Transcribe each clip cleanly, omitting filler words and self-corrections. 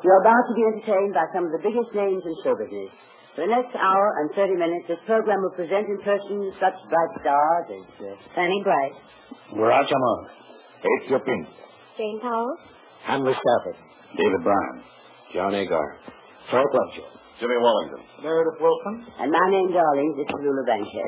You're about to be entertained by some of the biggest names in show business. For the next hour and 30 minutes, this program will present in person such bright stars as Fanny Bright, Groucho Marx, Ace Pink, Jane Powell, Henry Stafford, David Bryan, John Agar, Frank Lovejoy, Jimmy Wallington, Meredith Wilson, and my name, darlings, is Tallulah Bankhead.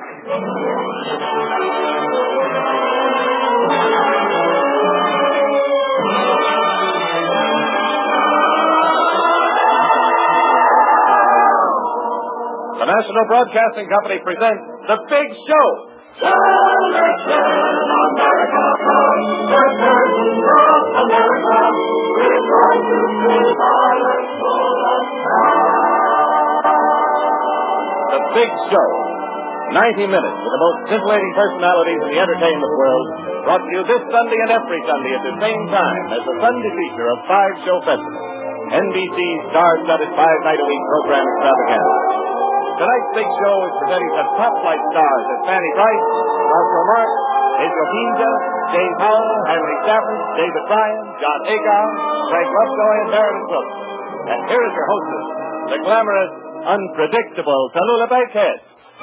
The National Broadcasting Company presents The Big Show. The Big Show. 90 minutes with the most scintillating personalities in the entertainment world, brought to you this Sunday and every Sunday at the same time as the Sunday feature of 5 Show Festival, NBC's star-studded 5-night-a-week program extravaganza. Tonight's Big Show is presenting such top-flight stars as Fanny Bright, Groucho Marx, Pedro Pinta, Jane Powell, Henry Stafford, David Bryan, John Agar, Frank Lovejoy, and Meredith Wilson. And here is your hostess, the glamorous, unpredictable Tallulah Bankhead.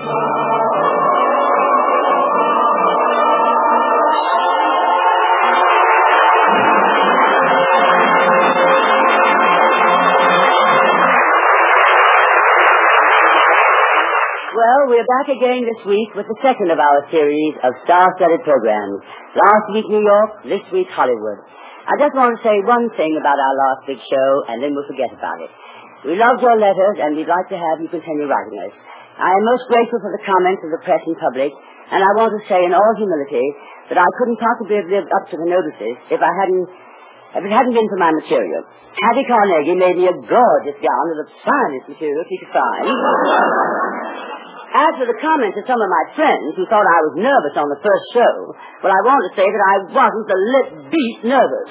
Well, we're back again this week with the second of our series of star-studded programs. Last week, New York, this week, Hollywood. I just want to say one thing about our last big show, and then we'll forget about it. We loved your letters, and we'd like to have you continue writing us. I am most grateful for the comments of the press and public, and I want to say in all humility that I couldn't possibly have lived up to the notices if it hadn't been for my material. Hattie Carnegie made me a gorgeous gown of the finest material she could find. As for the comments of some of my friends who thought I was nervous on the first show, well, I want to say that I wasn't the lip beat nervous.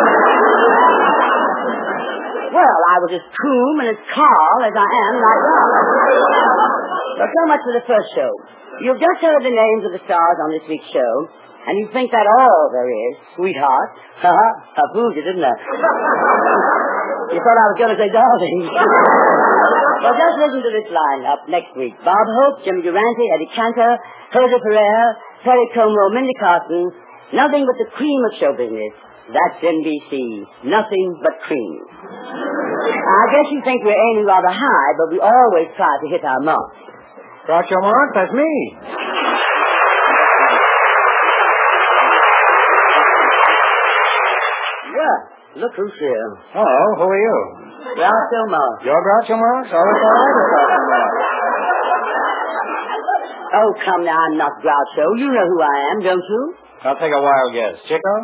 Well, I was as cool and as calm as I am right now. But so much for the first show. You've just heard the names of the stars on this week's show, and you think that all there is, sweetheart. I proved it, didn't I? You thought I was going to say darling. Well, just listen to this lineup next week. Bob Hope, Jim Durante, Eddie Cantor, Jose Pereira, Perry Como, Mindy Carson. Nothing but the cream of show business. That's NBC. Nothing but cream. I guess you think we're aiming rather high, but we always try to hit our mark. Groucho Marx, that's me. Yeah, look who's here. Hello, who are you? Groucho Marx. You're Groucho Marx? Oh, that's all I was talking about. Oh, come now, I'm not Groucho. You know who I am, don't you? I'll take a wild guess. Chico?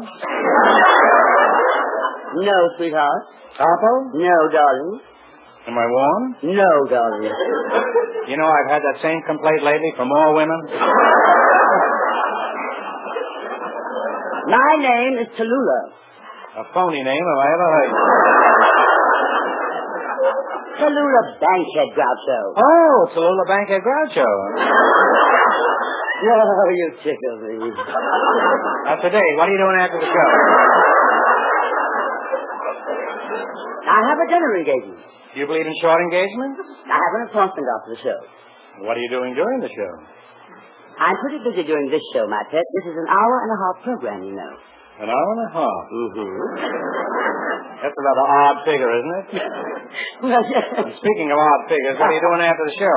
No, sweetheart. Topo? No, darling. Am I warm? No, darling. You know, I've had that same complaint lately from all women. My name is Tallulah. A phony name if I ever heard. Tallulah Bankhead Groucho. Oh, Tallulah Bankhead Groucho. Oh, you tickle me. Now, today, what are you doing after the show? I have a dinner engagement. Do you believe in short engagements? I have an appointment after the show. What are you doing during the show? I'm pretty busy during this show, my pet. This is an hour-and-a-half program, you know. An hour and a half? Mm-hmm. That's a rather odd figure, isn't it? Well, yes. Speaking of odd figures, what are you doing after the show?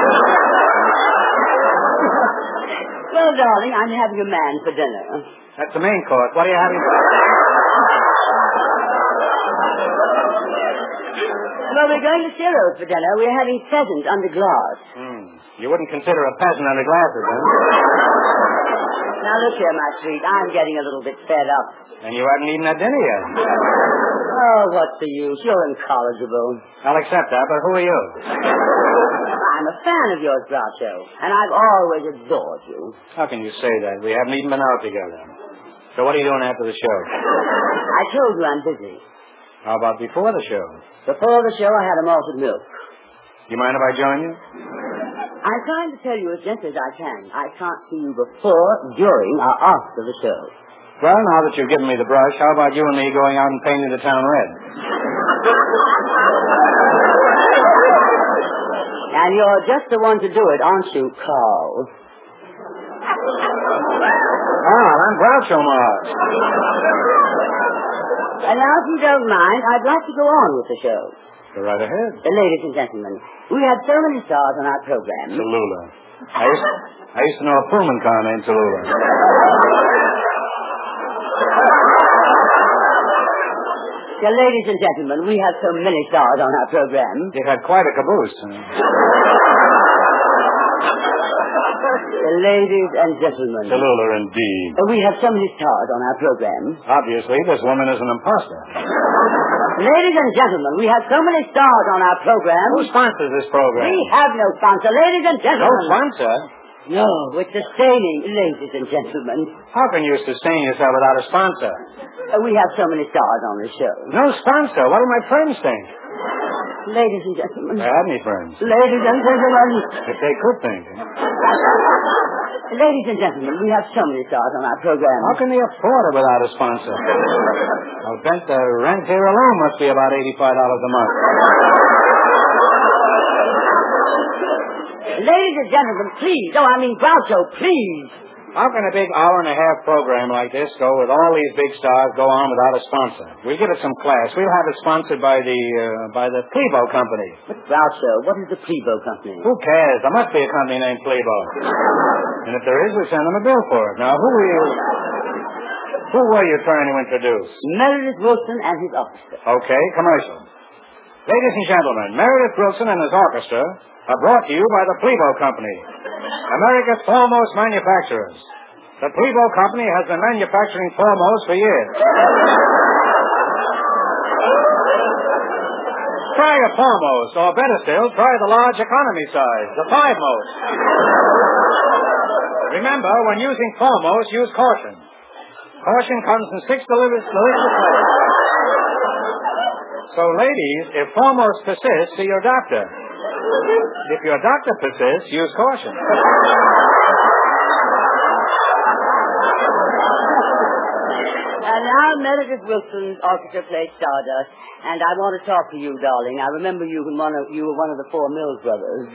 Well, darling, I'm having a man for dinner. That's the main course. What are you having? Well, we're going to Ciro's for dinner. We're having pheasant under glass. You wouldn't consider a peasant under glasses, huh? Now, look here, my sweet. I'm getting a little bit fed up. And you haven't eaten that dinner yet. Oh, what's the use? You're incorrigible. I'll accept that, but who are you? I'm a fan of yours, Groucho, and I've always adored you. How can you say that? We haven't even been out together. So what are you doing after the show? I told you I'm busy. How about before the show? Before the show, I had a malted milk. Do you mind if I join you? I'm trying to tell you as gently as I can. I can't see you before, during, or after the show. Well, now that you've given me the brush, how about you and me going out and painting the town red? And you're just the one to do it, aren't you, Carl? I'm Groucho Marx. And now, if you don't mind, I'd like to go on with the show. Go right ahead. Ladies and gentlemen, we have so many stars on our program. Tallulah. I used to know a Pullman car named Tallulah. Ladies and gentlemen, we have so many stars on our program. You've had quite a caboose. Ladies and gentlemen. Tallulah, indeed. We have so many stars on our program. Obviously, this woman is an imposter. Ladies and gentlemen, we have so many stars on our program. Who sponsors this program? We have no sponsor. Ladies and gentlemen. No sponsor? No, it's sustaining, ladies and gentlemen. How can you sustain yourself without a sponsor? We have so many stars on the show. No sponsor? What do my friends think? Ladies and gentlemen. They have any friends. Ladies and gentlemen. If they could think. Ladies and gentlemen, we have so many stars on our program. How can they afford it without a sponsor? I'll bet the rent here alone must be about $85 a month. Ladies and gentlemen, please. Oh, I mean, Groucho, please. How can a big hour-and-a-half program like this go with all these big stars go on without a sponsor? We'll give it some class. We'll have it sponsored by the Plebo Company. But, Groucho, what is the Plebo Company? Who cares? There must be a company named Plebo. And if there is, we'll send them a bill for it. Now, who were you trying to introduce? Meredith Wilson and his orchestra. Okay, commercial. Ladies and gentlemen, Meredith Wilson and his orchestra are brought to you by the Plebo Company, America's foremost manufacturers. The Plebo Company has been manufacturing foremost for years. Try a foremost, or better still, try the large economy size, the five-most. Remember, when using foremost, use caution. Caution comes in 6 delicious flavors. So, ladies, if foremost persists, see your doctor. If your doctor persists, use caution. And now Meredith Wilson's orchestra plays Stardust, and I want to talk to you, darling. I remember you were one of the 4 Mills brothers.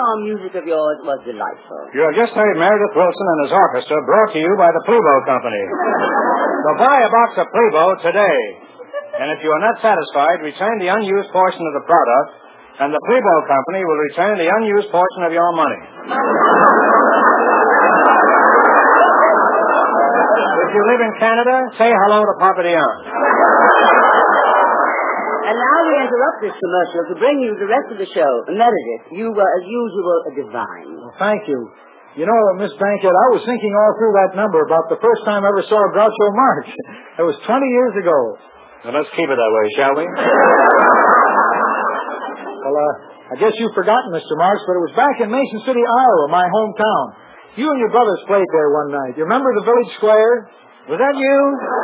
charm music of yours was delightful. You have just heard Meredith Wilson and his orchestra, brought to you by the Plebo Company. So buy a box of Plebo today. And if you are not satisfied, return the unused portion of the product, and the Plebo Company will return the unused portion of your money. If you live in Canada, say hello to Papa Dion. And now we interrupt this commercial to bring you the rest of the show. Meredith, you were, as usual, divine. Well, thank you. You know, Miss Bankhead, I was thinking all through that number about the first time I ever saw Groucho Marx. It was 20 years ago. Well, let's keep it that way, shall we? Well, I guess you've forgotten, Mr. Marx, but it was back in Mason City, Iowa, my hometown. You and your brothers played there one night. You remember the village square? Was that you?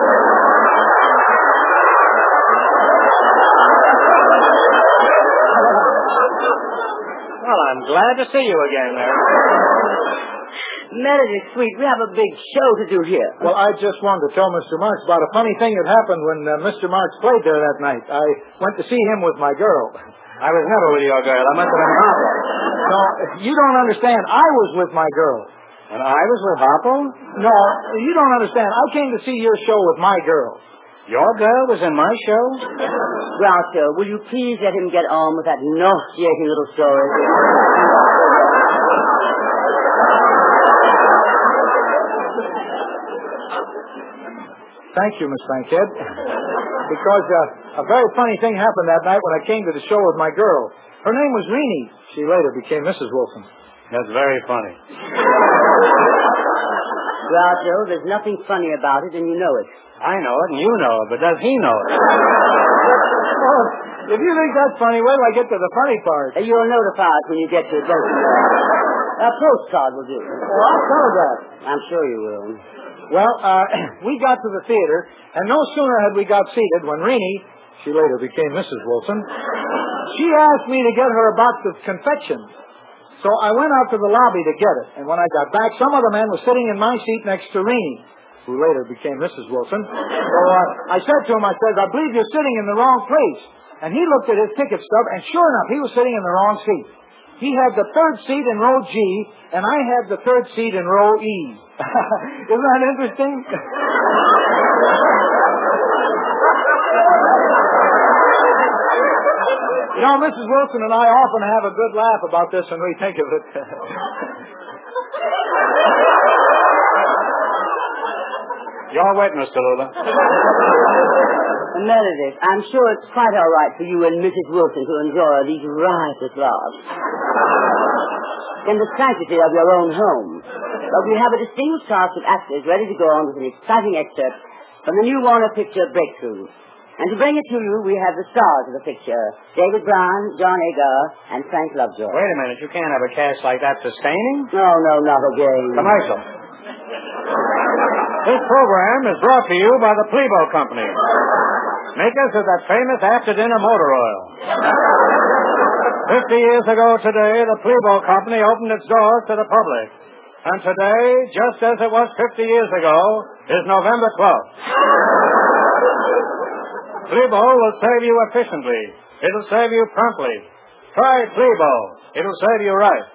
Well, I'm glad to see you again there. Meredith, sweet, we have a big show to do here. Well, I just wanted to tell Mr. Marx about a funny thing that happened when Mr. Marx played there that night. I went to see him with my girl. I was never with your girl. I must have been Harpo. No, you don't understand. I was with my girl. And I was with Harpo? No, you don't understand. I came to see your show with my girl. Your girl was in my show? Groucho, will you please let him get on with that nauseating little story? Thank you, Miss Bankhead. Because a very funny thing happened that night when I came to the show with my girl. Her name was Renee. She later became Mrs. Wilson. That's very funny. Groucho, there's nothing funny about it, and you know it. I know it, and you know it, but does he know it? Oh, if you think that's funny, wait till I get to the funny part. You'll notify us when you get to it, won't you? A postcard will do. Well, I'll telegraph. I'm sure you will. Well, we got to the theater, and no sooner had we got seated when Renee, she later became Mrs. Wilson, she asked me to get her a box of confections. So I went out to the lobby to get it, and when I got back, some other man was sitting in my seat next to Renee, who later became Mrs. Wilson. So I said to him, I said, I believe you're sitting in the wrong place. And he looked at his ticket stub, and sure enough, he was sitting in the wrong seat. He had the third seat in row G, and I had the third seat in row E. Isn't that interesting? You know, Mrs. Wilson and I often have a good laugh about this when we think of it. You're witness, Tallulah. Meredith, I'm sure it's quite all right for you and Mrs. Wilson to enjoy these riotous laughs in the sanctity of your own home. But we have a distinguished cast of actors ready to go on with an exciting excerpt from the new Warner picture, Breakthrough. And to bring it to you, we have the stars of the picture, David Brown, John Agar, and Frank Lovejoy. Wait a minute, you can't have a cast like that sustaining. No, not again. Commercial. This program is brought to you by the Plebo Company, makers of that famous after-dinner motor oil. 50 years ago today, the Plebo Company opened its doors to the public. And today, just as it was 50 years ago, is November 12th. Plebo will serve you efficiently. It'll serve you promptly. Try Plebo. It'll serve you right.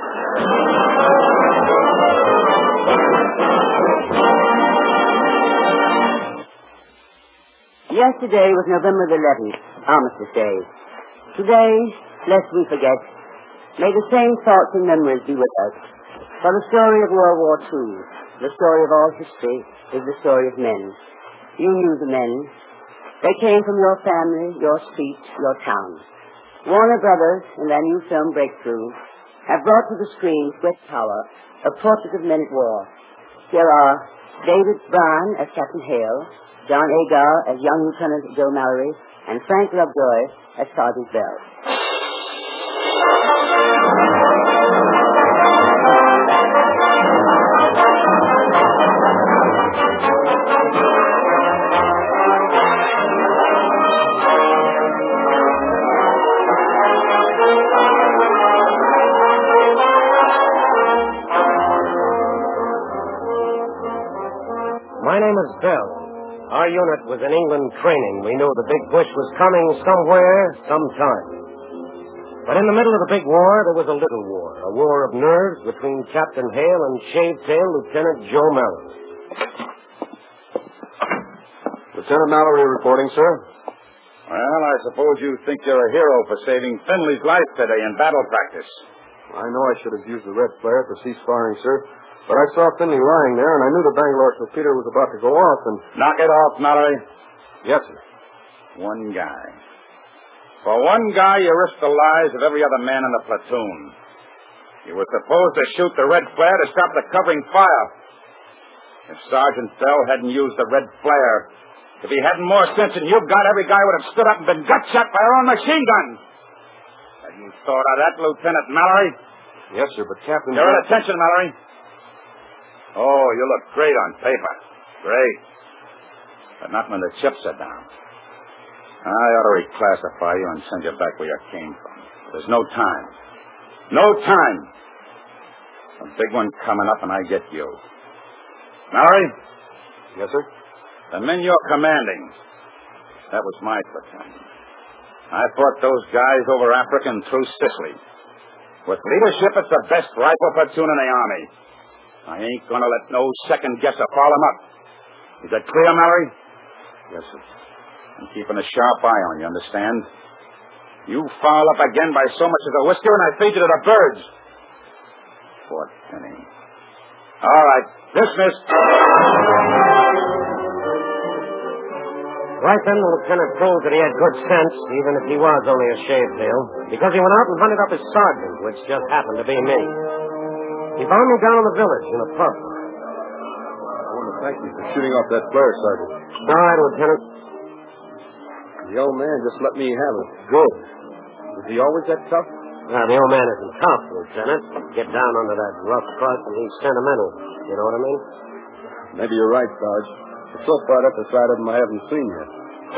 Yesterday was November the 11th, Armistice Day. Today, lest we forget, may the same thoughts and memories be with us. For the story of World War II, the story of all history, is the story of men. You knew the men. They came from your family, your street, your town. Warner Brothers, in their new film Breakthrough, have brought to the screen Sweat Power, a portrait of men at war. Here are David Brown as Captain Hale, John Agar as young Lieutenant Joe Mallory, and Frank Lovejoy as Sergeant Bell. My name is Bell. Our unit was in England training. We knew the big push was coming somewhere, sometime. But in the middle of the big war, there was a little war. A war of nerves between Captain Hale and Shavetail Lieutenant Joe Mallory. Lieutenant Mallory reporting, sir. Well, I suppose you think you're a hero for saving Finley's life today in battle practice. I know I should have used the red flare for cease firing, sir. But I saw Finley lying there, and I knew the Bangalore torpedo was about to go off, and... Knock it off, Mallory. Yes, sir. One guy. For one guy, you risked the lives of every other man in the platoon. You were supposed to shoot the red flare to stop the covering fire. If Sergeant Bell hadn't used the red flare, if he hadn't more sense than you've got, every guy would have stood up and been gut shot by our own machine gun. Have you thought of that, Lieutenant Mallory? Yes, sir, but Captain... You're at attention, Mallory. Oh, you look great on paper. Great. But not when the chips are down. I ought to reclassify you and send you back where you came from. There's no time. No time. A big one coming up and I get you. Mallory? Yes, sir? The men you're commanding. That was my platoon. I fought those guys over Africa and through Sicily. With leadership, it's the best rifle platoon in the Army. I ain't going to let no second guesser follow them up. Is that clear, Mallory? Yes, sir. I'm keeping a sharp eye on you, understand? You foul up again by so much as a whisker, and I feed you to the birds. Fort Penny. All right, dismissed. Right then, the lieutenant proved that he had good sense, even if he was only a shavetail, because he went out and hunted up his sergeant, which just happened to be me. He found me down in the village in a pub. I want to thank you for shooting off that flare, Sergeant. All right, Lieutenant. The old man just let me have it. Good. Was he always that tough? Now, the old man isn't tough, Lieutenant. Get down under that rough crust and he's sentimental. You know what I mean? Maybe you're right, Sarge. But so far, that's the side of him I haven't seen yet.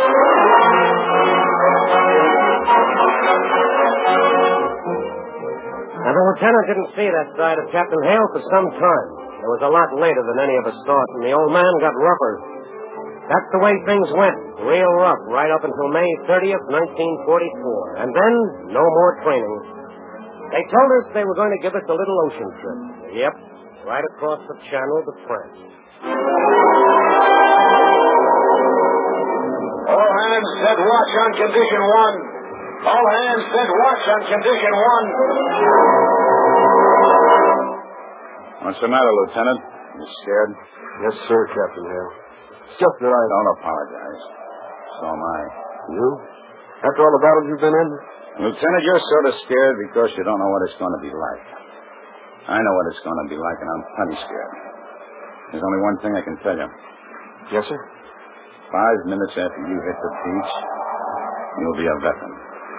Now, the lieutenant didn't see that side of Captain Hale for some time. It was a lot later than any of us thought, and the old man got rougher. That's the way things went, real rough, right up until May 30th, 1944. And then, no more training. They told us they were going to give us a little ocean trip. Yep, right across the channel to France. All hands set watch on condition 1. All hands set watch on condition 1. What's the matter, Lieutenant? You scared? Yes, sir, Captain Hale. It's just that I... Don't apologize. So am I. You? After all the battles you've been in? Lieutenant, you're sort of scared because you don't know what it's going to be like. I know what it's going to be like, and I'm plenty scared. There's only one thing I can tell you. Yes, sir? 5 minutes after you hit the beach, you'll be a veteran.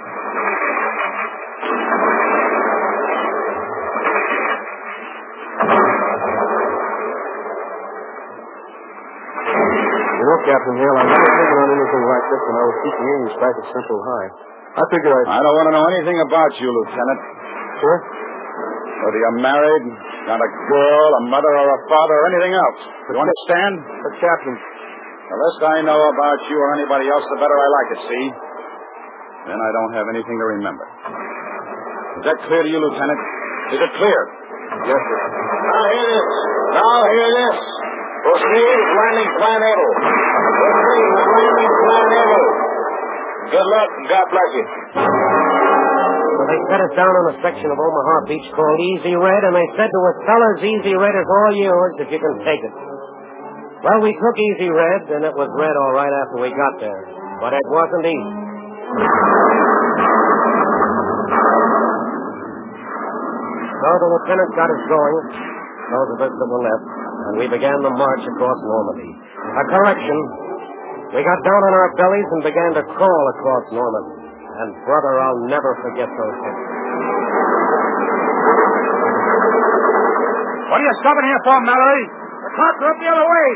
You know, Captain Hale, I never thinking on anything like this when I was teaching English back at Central High. I figured I don't want to know anything about you, Lieutenant. Sir? Whether you're married, got a girl, a mother, or a father, or anything else. You understand? But, Captain... The less I know about you or anybody else, the better I like it, see? Then I don't have anything to remember. Is that clear to you, Lieutenant? Is it clear? Yes, sir. Now hear this. Now hear this. Proceed with landing plan able. Proceed with landing plan able. Good luck and God bless you. So they set us down on a section of Omaha Beach called Easy Red, and they said to us, fellas, Easy Red is all yours if you can take it. Well, we took Easy Red, and it was red all right after we got there. But it wasn't easy. So the lieutenant got us going, those of us that were left, and we began the march across Normandy. A correction. We got down on our bellies and began to crawl across Normandy. And, brother, I'll never forget those hits. What are you stopping here for, Mallory? The cops are up the other way.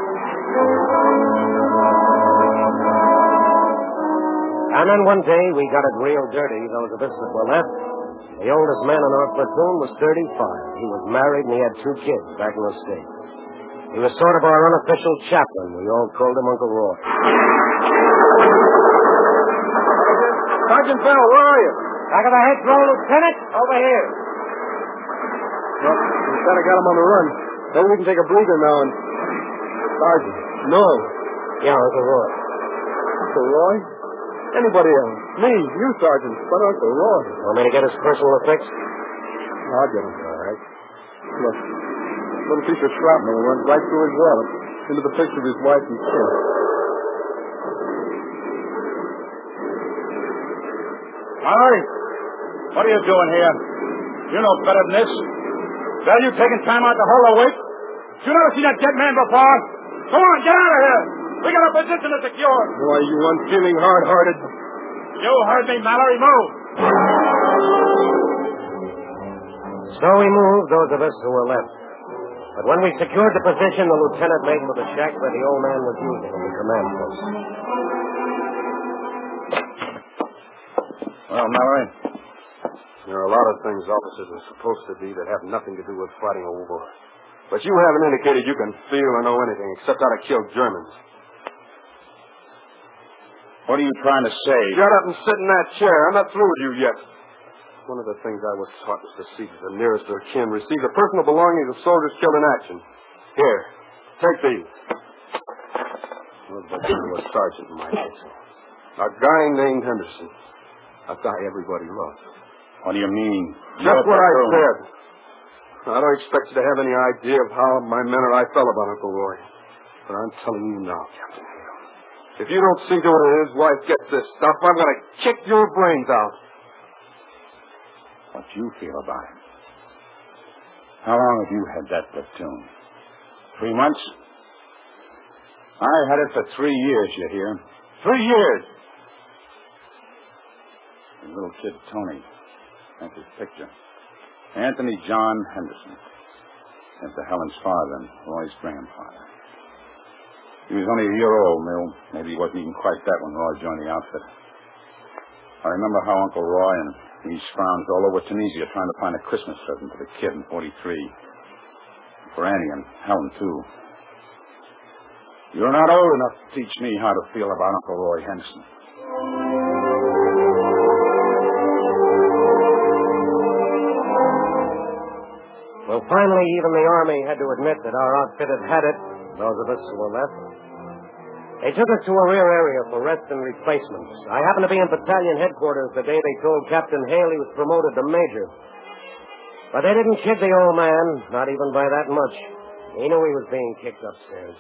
And then one day, we got it real dirty, those of us that were left. The oldest man in our platoon was 35. He was married and he had 2 kids back in the States. He was sort of our unofficial chaplain. We all called him Uncle Roy. Sergeant Bell, where are you? Back of the hedgerow, Lieutenant. Over here. Well, we kind of got him on the run. Maybe we can take a breather now and... Sergeant. No. Yeah, Uncle Roy. Uncle Roy? Anybody else? Me, you, Sergeant, but Uncle Roy. Want me to get his personal effects? I'll get him, all right. Look, a little piece of shrapnel went right through his wallet, into the picture of his wife and kid. Mallory, what are you doing here? You know better than this. Are you taking time out to hold a wait? You never seen that dead man before? Go on, get out of here. We got a position to secure. Why, you unfeeling, hard-hearted... You heard me, Mallory. Move. So we moved, those of us who were left. But when we secured the position, the lieutenant made for the shack where the old man was using in the command post. Well, Mallory, There are a lot of things officers are supposed to be that have nothing to do with fighting a war. But you haven't indicated you can feel or know anything except how to kill Germans. what are you trying to say? Shut up and sit in that chair. I'm not through with you yet. One of the things I was taught was to see the nearest of kin receive the personal belongings of soldiers killed in action. Here, take these. Looks like you were a sergeant in my case. A guy named Henderson. A guy everybody loved. What do you mean? Just what I said. I don't expect you to have any idea of how my men or I felt about Uncle Roy. But I'm telling you now, Captain Hale. If you don't see to it that his wife gets this stuff, I'm going to kick your brains out. What you feel about it? How long have you had that platoon? 3 months? I had it for 3 years, you hear? 3 years! The little kid, Tony. That's his picture. Anthony John Henderson. After Helen's father and Roy's grandfather. He was only a year old, Mill. Maybe he wasn't even quite that when Roy joined the outfit. I remember how Uncle Roy and he scrounged all over Tunisia trying to find a Christmas present for the kid in 43. For Annie and Helen, too. You're not old enough to teach me how to feel about Uncle Roy Henderson. Well, finally, even the Army had to admit that our outfit had it, those of us who were left. They took us to a rear area for rest and replacements. I happened to be in battalion headquarters the day they told Captain Hale he was promoted to major. But they didn't kid the old man, not even by that much. He knew he was being kicked upstairs.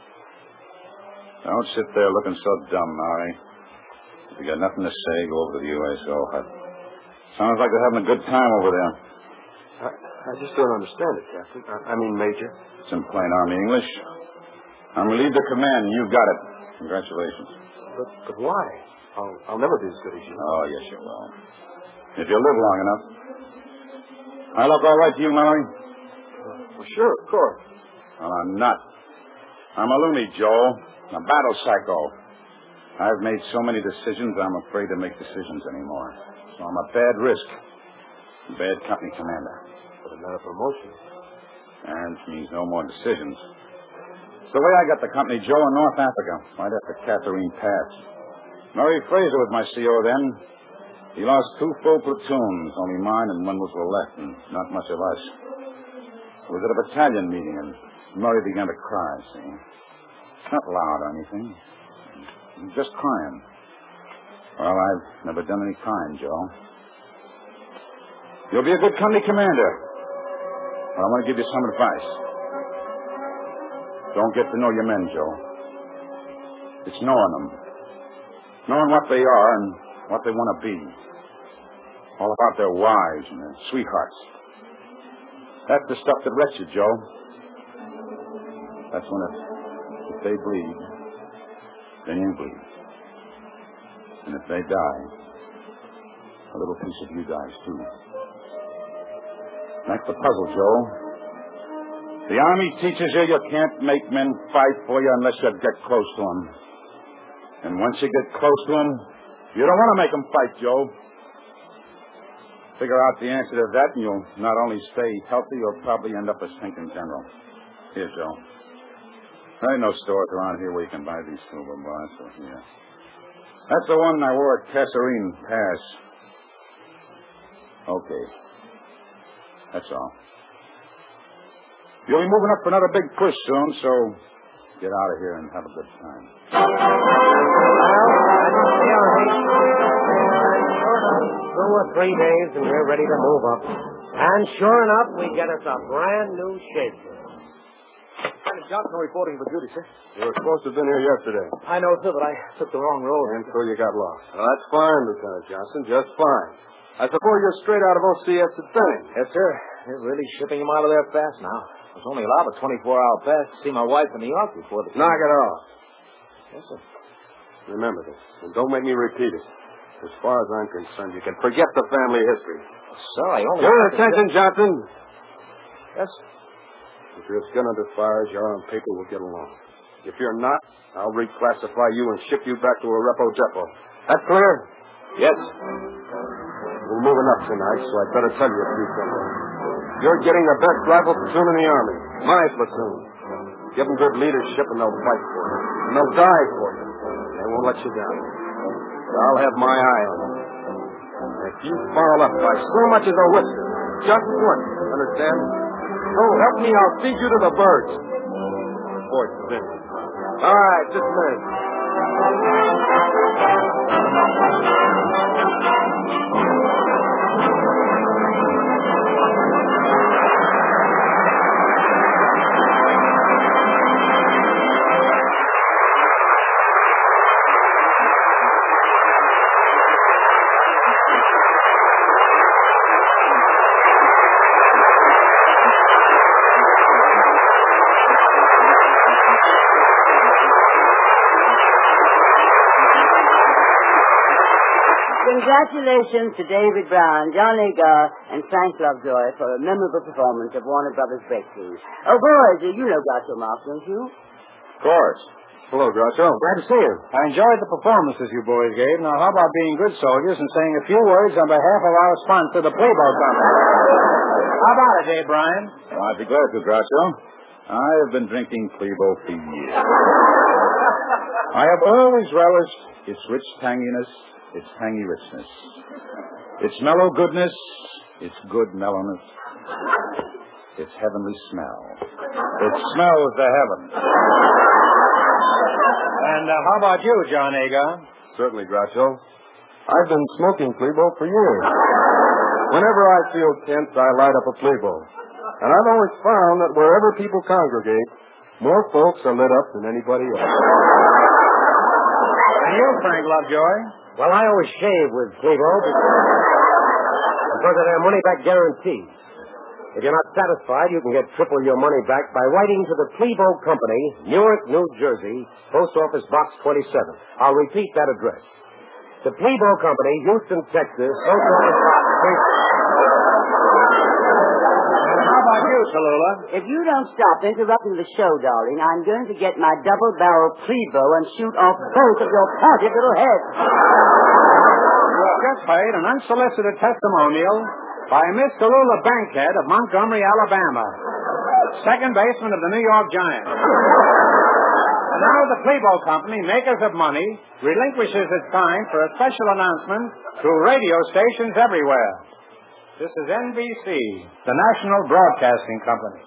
Don't sit there looking so dumb, Mary. If you got nothing to say, go over to the USO hut. Sounds like they're having a good time over there. I just don't understand it, Captain. I mean, Major. It's in plain Army English. I'm relieved of command, and you got it. Congratulations. But why? I'll never be as good as you. Oh, yes, you will. If you live long enough. I look all right to you, Mallory? Well, sure, of course. Well, I'm not. I'm a loony, Joe. A battle psycho. I've made so many decisions, I'm afraid to make decisions anymore. So I'm a bad risk. A bad company commander. But not a promotion. And it means no more decisions. It's the way I got the company, Joe, in North Africa, right after Catherine Pass. Murray Fraser was my CO then. He lost 2 full platoons, only mine and one was left, and not much of us. It was at a battalion meeting, and Murray began to cry, see. Not loud or anything. Just crying. Well, I've never done any crying, Joe. You'll be a good company commander. Well, I want to give you some advice. Don't get to know your men, Joe. It's knowing them. Knowing what they are and what they want to be. All about their wives and their sweethearts. That's the stuff that wrecks you, Joe. That's when if they bleed, then you bleed. And if they die, a little piece of you dies, too. That's the puzzle, Joe. The Army teaches you you can't make men fight for you unless you get close to them. And once you get close to them, you don't want to make them fight, Joe. Figure out the answer to that, and you'll not only stay healthy, you'll probably end up a stinking general. Here, Joe. There ain't no stores around here where you can buy these silver bars. So here. That's the one I wore at Kasserine Pass. Okay. That's all. You'll be moving up for another big push soon, so get out of here and have a good time. Well, I don't see our hate. 2 or 3 days and we're ready to move up. And sure enough, we get us a brand new shaker. Lieutenant Johnson reporting for duty, sir. You were supposed to have been here yesterday. I know, sir, but I took the wrong road. And so you got lost. Well, that's fine, Lieutenant Johnson. Just fine. I suppose you're straight out of OCS at Benning. Yes, sir. They're really shipping him out of there fast now. I was only allowed a 24-hour pass to see my wife in New York before the... Knock it off. Yes, sir. Remember this, and don't make me repeat it. As far as I'm concerned, you can forget the family history. Sir, I only... Your attention, Johnson. Yes, If you're as good under fire as you are on paper, we'll get along. If you're not, I'll reclassify you and ship you back to a repo depot. That clear? Yes. We're moving up tonight, so I'd better tell you a few things. You're getting the best rifle platoon in the Army. My platoon. Give them good leadership and they'll fight for you. And they'll die for you. They won't let you down. So I'll have my eye on you. And if you foul up by so much as a whisper, just once, understand? So help me, I'll feed you to the birds. Fort Benning. All right, just a minute. Congratulations to David Brown, John Agar, and Frank Lovejoy for a memorable performance of Warner Brothers Breakthrough. Oh, boys, you know Groucho Marx, don't you? Of course. Hello, Groucho. Glad to see you. I enjoyed the performances you boys gave. Now, how about being good soldiers and saying a few words on behalf of our sponsor, the Playboy Company? How about it, Dave Bryan? Well, I'd be glad to, Groucho. I have been drinking Plebo for years. I have always relished its rich tanginess, its tangy richness, its mellow goodness, its good mellowness, its heavenly smell. It smells to heaven. And how about you, John Agar? Certainly, Groucho. I've been smoking Plebo for years. Whenever I feel tense, I light up a Plebo. And I've always found that wherever people congregate, more folks are lit up than anybody else. And you, Frank Lovejoy? Well, I always shave with Plebo because of their money-back guarantee. If you're not satisfied, you can get triple your money back by writing to the Plebo Company, Newark, New Jersey, Post Office Box 27. I'll repeat that address. The Plebo Company, Houston, Texas, Post Office Box 27. How about you, Tallulah? If you don't stop interrupting the show, darling, I'm going to get my double-barrel Plebo and shoot off both of your pointed little heads. You have just heard an unsolicited testimonial by Miss Tallulah Bankhead of Montgomery, Alabama, second baseman of the New York Giants. And now the Plebo Company, makers of money, relinquishes its time for a special announcement through radio stations everywhere. This is NBC, the National Broadcasting Company.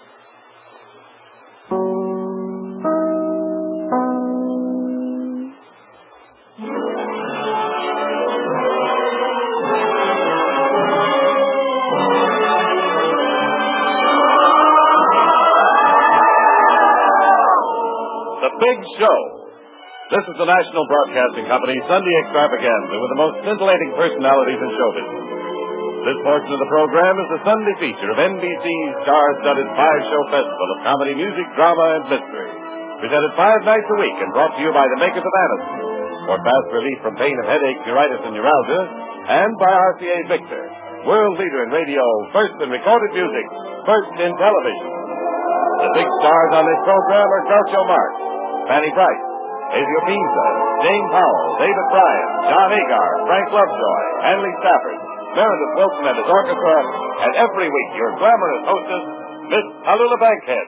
Big Show. This is the National Broadcasting Company Sunday Extravaganza with the most scintillating personalities in show business. This portion of the program is the Sunday feature of NBC's star-studded 5-show festival of comedy, music, drama, and mystery. Presented 5 nights a week and brought to you by the makers of Anacin for fast relief from pain of headache, neuritis, and neuralgia, and by RCA Victor, world leader in radio, first in recorded music, first in television. The big stars on this program are Groucho Marx, Fanny Price, Ezio Pinza, Jane Powell, David Bryan, John Agar, Frank Lovejoy, Hanley Stafford, Meredith Wilson and his orchestra, and every week your glamorous hostess, Miss Tallulah Bankhead.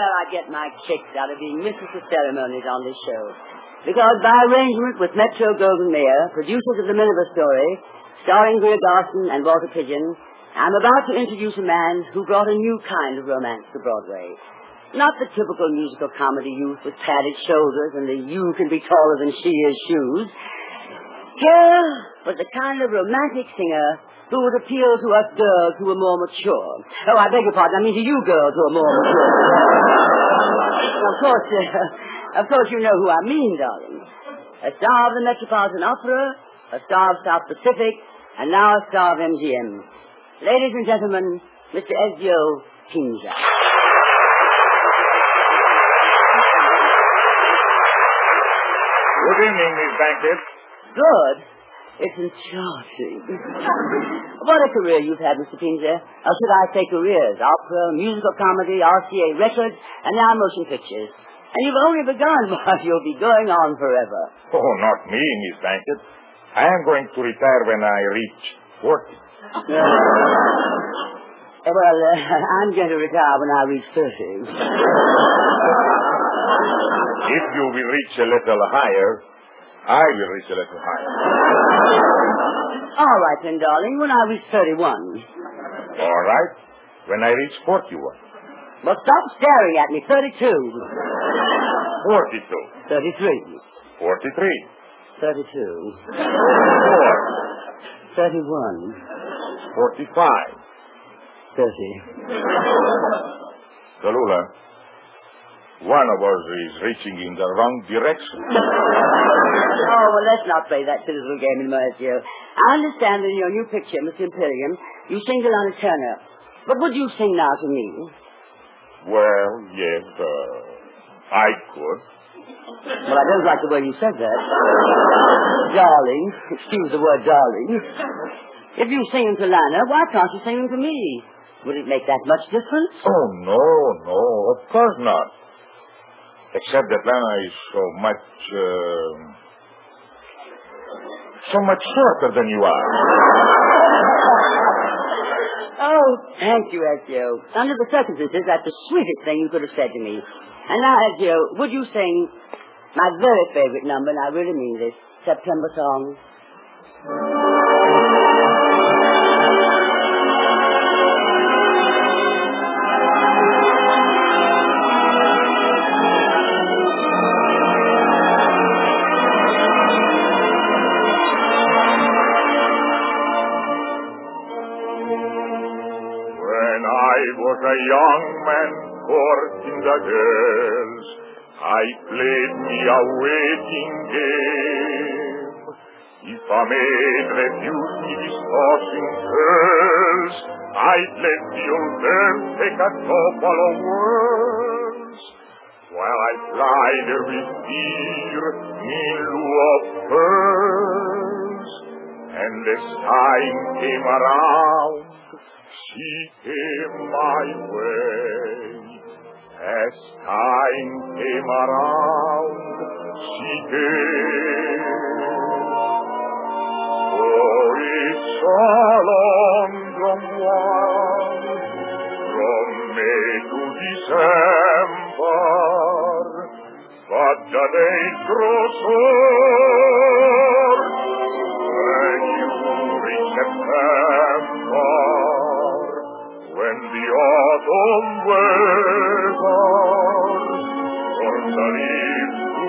well, I get my kicks out of being mistress of ceremonies on this show. Because by arrangement with Metro Goldwyn Mayer, producers of The Miniver Story, starring Greer Garson and Walter Pigeon, I'm about to introduce a man who brought a new kind of romance to Broadway. Not the typical musical comedy youth with padded shoulders and the you can be taller than she is shoes. Here was the kind of romantic singer who would appeal to us girls who were more mature. Oh, I beg your pardon, I mean to you girls who are more mature. Of course, you know who I mean, darling. A star of the Metropolitan Opera, a star of South Pacific, and now a star of MGM. Ladies and gentlemen, Mr. Ezio Pinja. Good evening, Miss Bankett. Good. It's enchanting. What a career you've had, Mr. Pinja. Or should I say careers? Opera, musical comedy, RCA records, and now motion pictures. And you've only begun, but you'll be going on forever. Oh, not me, Miss Bankett. I am going to retire when I reach 40. I'm going to retire when I reach 30. If you will reach a little higher, I will reach a little higher. All right, then, darling, when I reach 31. All right, when I reach 41. Well, stop staring at me. 32. 42. 33. 43. 32. 44. 31. 45. 30. Tallulah, one of us is reaching in the wrong direction. Oh, well, let's not play that silly little game anymore, Ezio. I understand that in your new picture, Mr. Imperium, you sing Delaney Turner. But would you sing now to me? Well, yes, I could. Well, I don't like the way you said that. Darling. Excuse the word darling. If you sing them to Lana, why can't you sing them to me? Would it make that much difference? Oh, no, of course not. Except that Lana is so much shorter than you are. Oh, thank you, Ezio. Under the circumstances, that's the sweetest thing you could have said to me. And now, Ezio, would you sing my very favorite number, and I really mean this, September Song? Was a young man courting the girls. I played me a waiting game. If a maid refused me discussing curls, I'd let the old girl take a couple of words. While I plied her with beer in lieu of pearls. And as time came around, she came my way. As time came around, she came. Oh, it's a long, long while, from May to December, but the days grow short when you reach September. When the autumn weather turns the leaves to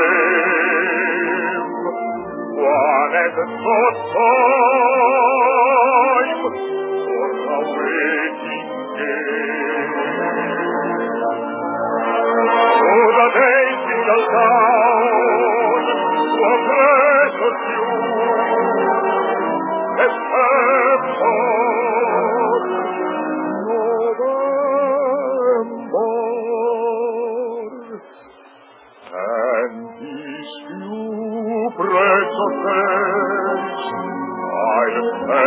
flame, one has no time for the waiting game. So the days single down to a precious June, September. Precious days, I'll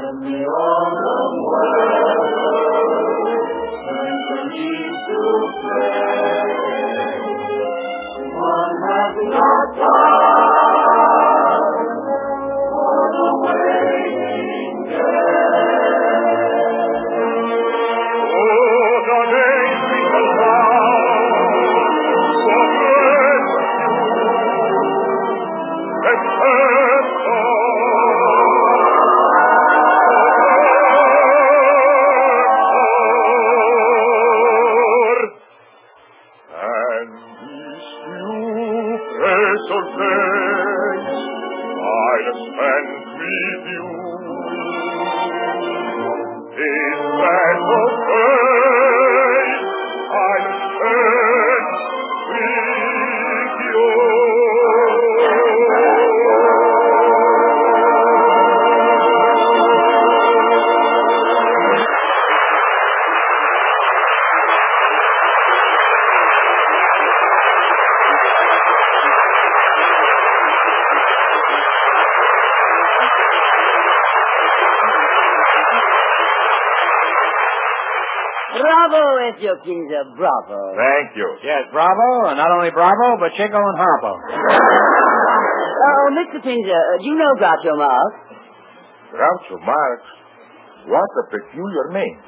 Bravo, Ezio Kinza, bravo. Thank you. Yes, bravo, and not only bravo, but Chico and Harpo. Oh, Mr. Pinza, do you know Groucho Marx? Groucho Marx? What a peculiar name.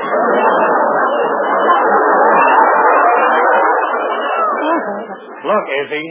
Look, Izzy.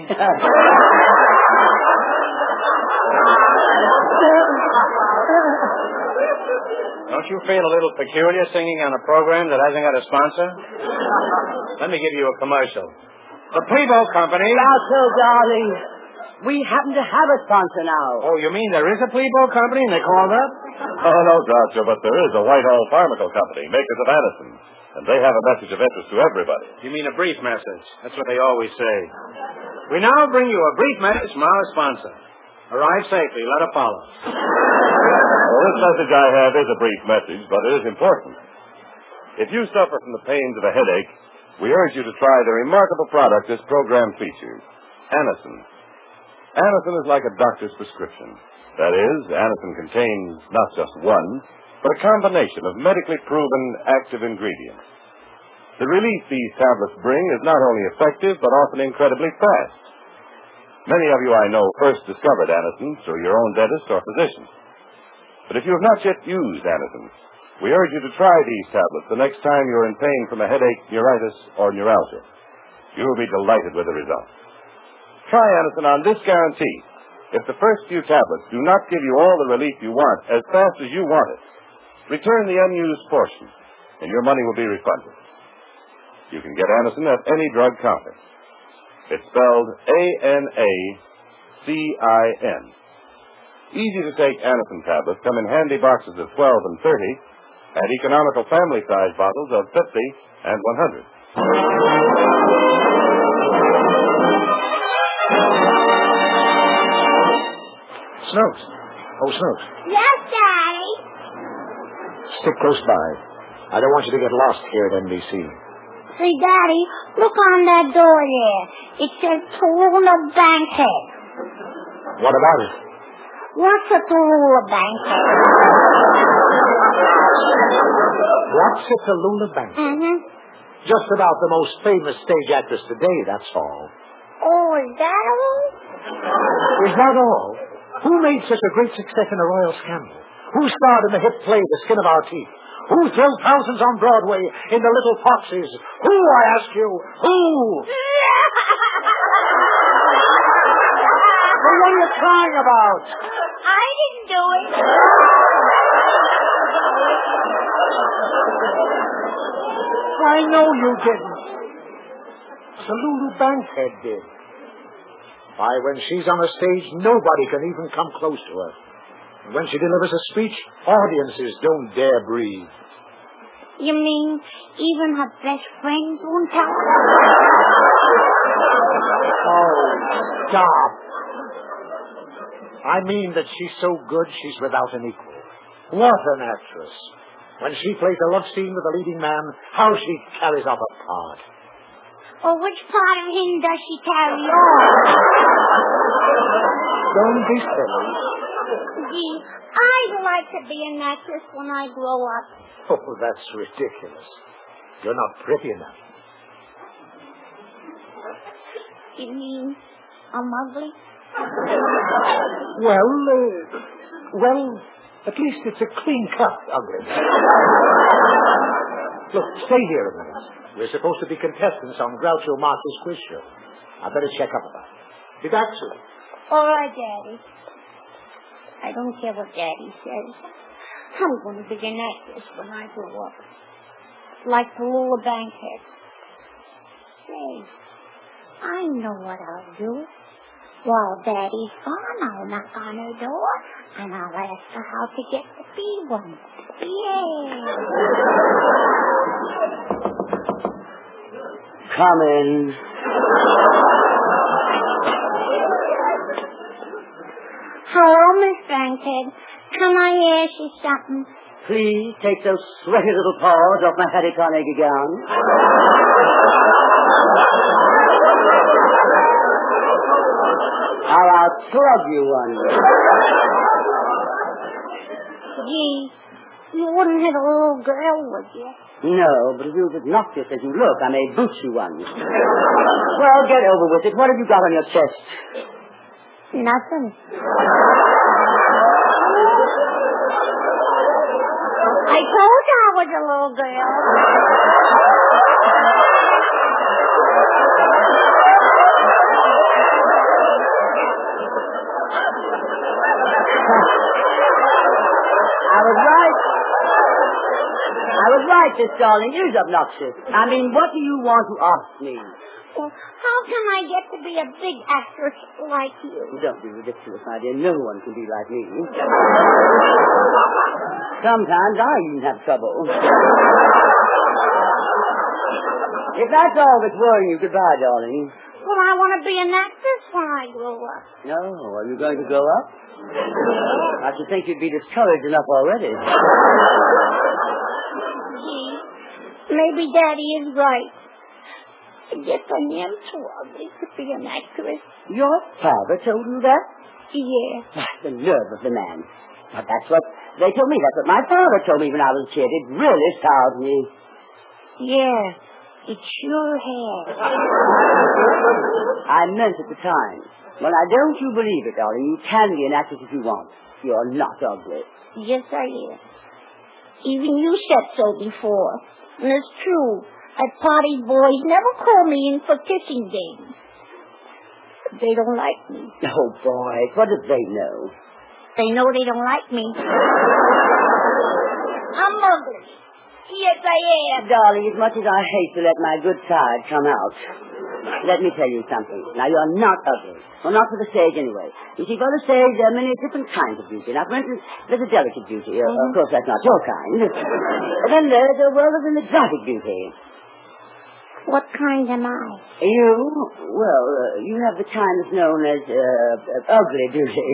Don't you feel a little peculiar singing on a program that hasn't got a sponsor? Let me give you a commercial. The Plebo Company... Groucho, darling, we happen to have a sponsor now. Oh, you mean there is a Plebo Company and they called up? Oh, no, Groucho, but there is a Whitehall Pharmacal Company, makers of Anacin. And they have a message of interest to everybody. You mean a brief message? That's what they always say. We now bring you a brief message from our sponsor. Arrive safely. Let her follow. Well, this message I have is a brief message, but it is important. If you suffer from the pains of a headache, we urge you to try the remarkable product this program features, Anacin. Anacin is like a doctor's prescription. That is, Anacin contains not just one, but a combination of medically proven active ingredients. The relief these tablets bring is not only effective, but often incredibly fast. Many of you I know first discovered Anacin through your own dentist or physician. But if you have not yet used Anacin, we urge you to try these tablets the next time you're in pain from a headache, neuritis, or neuralgia. You will be delighted with the results. Try Anacin on this guarantee. If the first few tablets do not give you all the relief you want as fast as you want it, return the unused portion, and your money will be refunded. You can get Anacin at any drug counter. It's spelled A-N-A-C-I-N. Easy-to-take Anacin tablets come in handy boxes of 12 and 30 and economical family-size bottles of 50 and 100. Snooks. Oh, Snooks. Yes, Daddy. Stick close by. I don't want you to get lost here at NBC. Say, Daddy, look on that door there. It says Tallulah Bankhead. What about it? What's a Tallulah Bankhead? What's a Tallulah Bankhead? Mm-hmm. Just about the most famous stage actress today, that's all. Oh, is that all? Is that all? Who made such a great success in a royal scandal? Who starred in the hit play The Skin of Our Teeth? Who thrilled thousands on Broadway in The Little Foxes? Who, I ask you? Who? Well, what are you crying about? I didn't do it. I know you didn't. Tallulah Bankhead did. Why, when she's on a stage, nobody can even come close to her. And when she delivers a speech, audiences don't dare breathe. You mean even her best friends won't tell her? Oh, stop. I mean that she's so good she's without an equal. What an actress. When she plays a love scene with a leading man, how she carries off a part. Well, which part of him does she carry on? Don't be silly. Gee, I'd like to be an actress when I grow up. Oh, that's ridiculous. You're not pretty enough. You mean I'm ugly? Well, at least it's a clean-cut ugly. Look, stay here a minute. We're supposed to be contestants on Groucho Marx's quiz show. I better check up about it. Be back soon. All right, Daddy. I don't care what Daddy says. I'm going to be an actress when I grow up. Like Tallulah Bankhead. Say, I know what I'll do. While Daddy's gone, I'll knock on her door, and I'll ask her how to get to be one. Yay! Come in. Hello, Miss Bankhead. Can I ask you something? Please take those sweaty little paws off my Hattie Carnegie gown. Or I'll plug you one. Gee, you wouldn't hit a little girl, would you? No, but if you're as obnoxious as you look, I may boot you one. Well, get over with it. What have you got on your chest? Nothing. I told you I was a little girl. I was right, Miss Darling. It is obnoxious. I mean, what do you want to ask me? Well, how can I get to be a big actress like you? Don't be ridiculous, my dear. No one can be like me. Sometimes I even have trouble. If that's all that's worrying you, goodbye, darling. Well, I want to be an actress when I grow up. No, are you going to grow up? I should think you'd be discouraged enough already. Gee, maybe Daddy is right. I guess I am too ugly to be an actress. Your father told you that? Yeah. The nerve of the man. But that's what they told me. That's what my father told me when I was a kid. It really startled me. Yeah, it sure has. I meant at the time. Well, now, don't you believe it, darling. You can be an actress if you want. You're not ugly. Yes, I am. Even you said so before. And it's true. At parties, boys never call me in for kissing games. They don't like me. Oh, boys, what do they know? They know they don't like me. I'm ugly. Yes, I am. Darling, as much as I hate to let my good side come out, let me tell you something. Now, you're not ugly. Well, not for the stage, anyway. You see, for the stage, there are many different kinds of beauty. Now, for instance, there's a delicate beauty. Of course, that's not your kind. But then there's a world of an exotic beauty. What kind am I? You? Well, you have the kind that's known as ugly beauty.